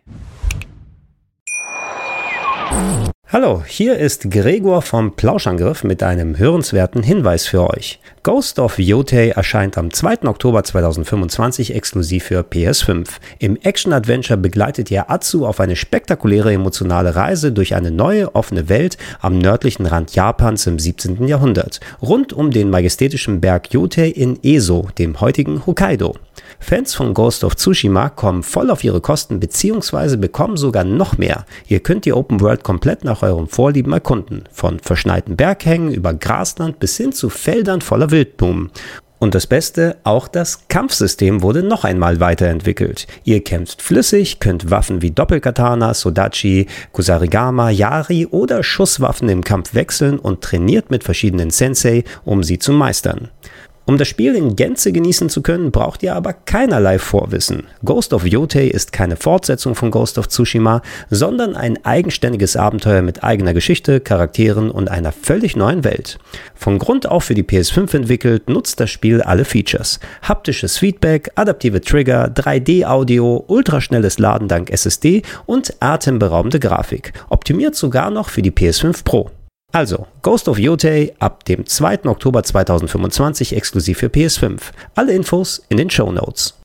Hallo, hier ist Gregor vom Plauschangriff mit einem hörenswerten Hinweis für euch. Ghost of Yotei erscheint am zweiten Oktober zweitausendfünfundzwanzig exklusiv für P S fünf. Im Action-Adventure begleitet ihr Atsu auf eine spektakuläre emotionale Reise durch eine neue, offene Welt am nördlichen Rand Japans im siebzehnten Jahrhundert, rund um den majestätischen Berg Yotei in Eso, dem heutigen Hokkaido. Fans von Ghost of Tsushima kommen voll auf ihre Kosten bzw. bekommen sogar noch mehr. Ihr könnt die Open World komplett nach euren Vorlieben erkunden, von verschneiten Berghängen über Grasland bis hin zu Feldern voller Wildblumen. Und das Beste, auch das Kampfsystem wurde noch einmal weiterentwickelt. Ihr kämpft flüssig, könnt Waffen wie Doppelkatana, Sodachi, Kusarigama, Yari oder Schusswaffen im Kampf wechseln und trainiert mit verschiedenen Sensei, um sie zu meistern. Um das Spiel in Gänze genießen zu können, braucht ihr aber keinerlei Vorwissen. Ghost of Yotei ist keine Fortsetzung von Ghost of Tsushima, sondern ein eigenständiges Abenteuer mit eigener Geschichte, Charakteren und einer völlig neuen Welt. Von Grund auf für die P S fünf entwickelt, nutzt das Spiel alle Features. Haptisches Feedback, adaptive Trigger, drei D Audio, ultraschnelles Laden dank S S D und atemberaubende Grafik. Optimiert sogar noch für die P S fünf Pro. Also, Ghost of Yotei ab dem zweiten Oktober zweitausendfünfundzwanzig exklusiv für P S fünf. Alle Infos in den Shownotes.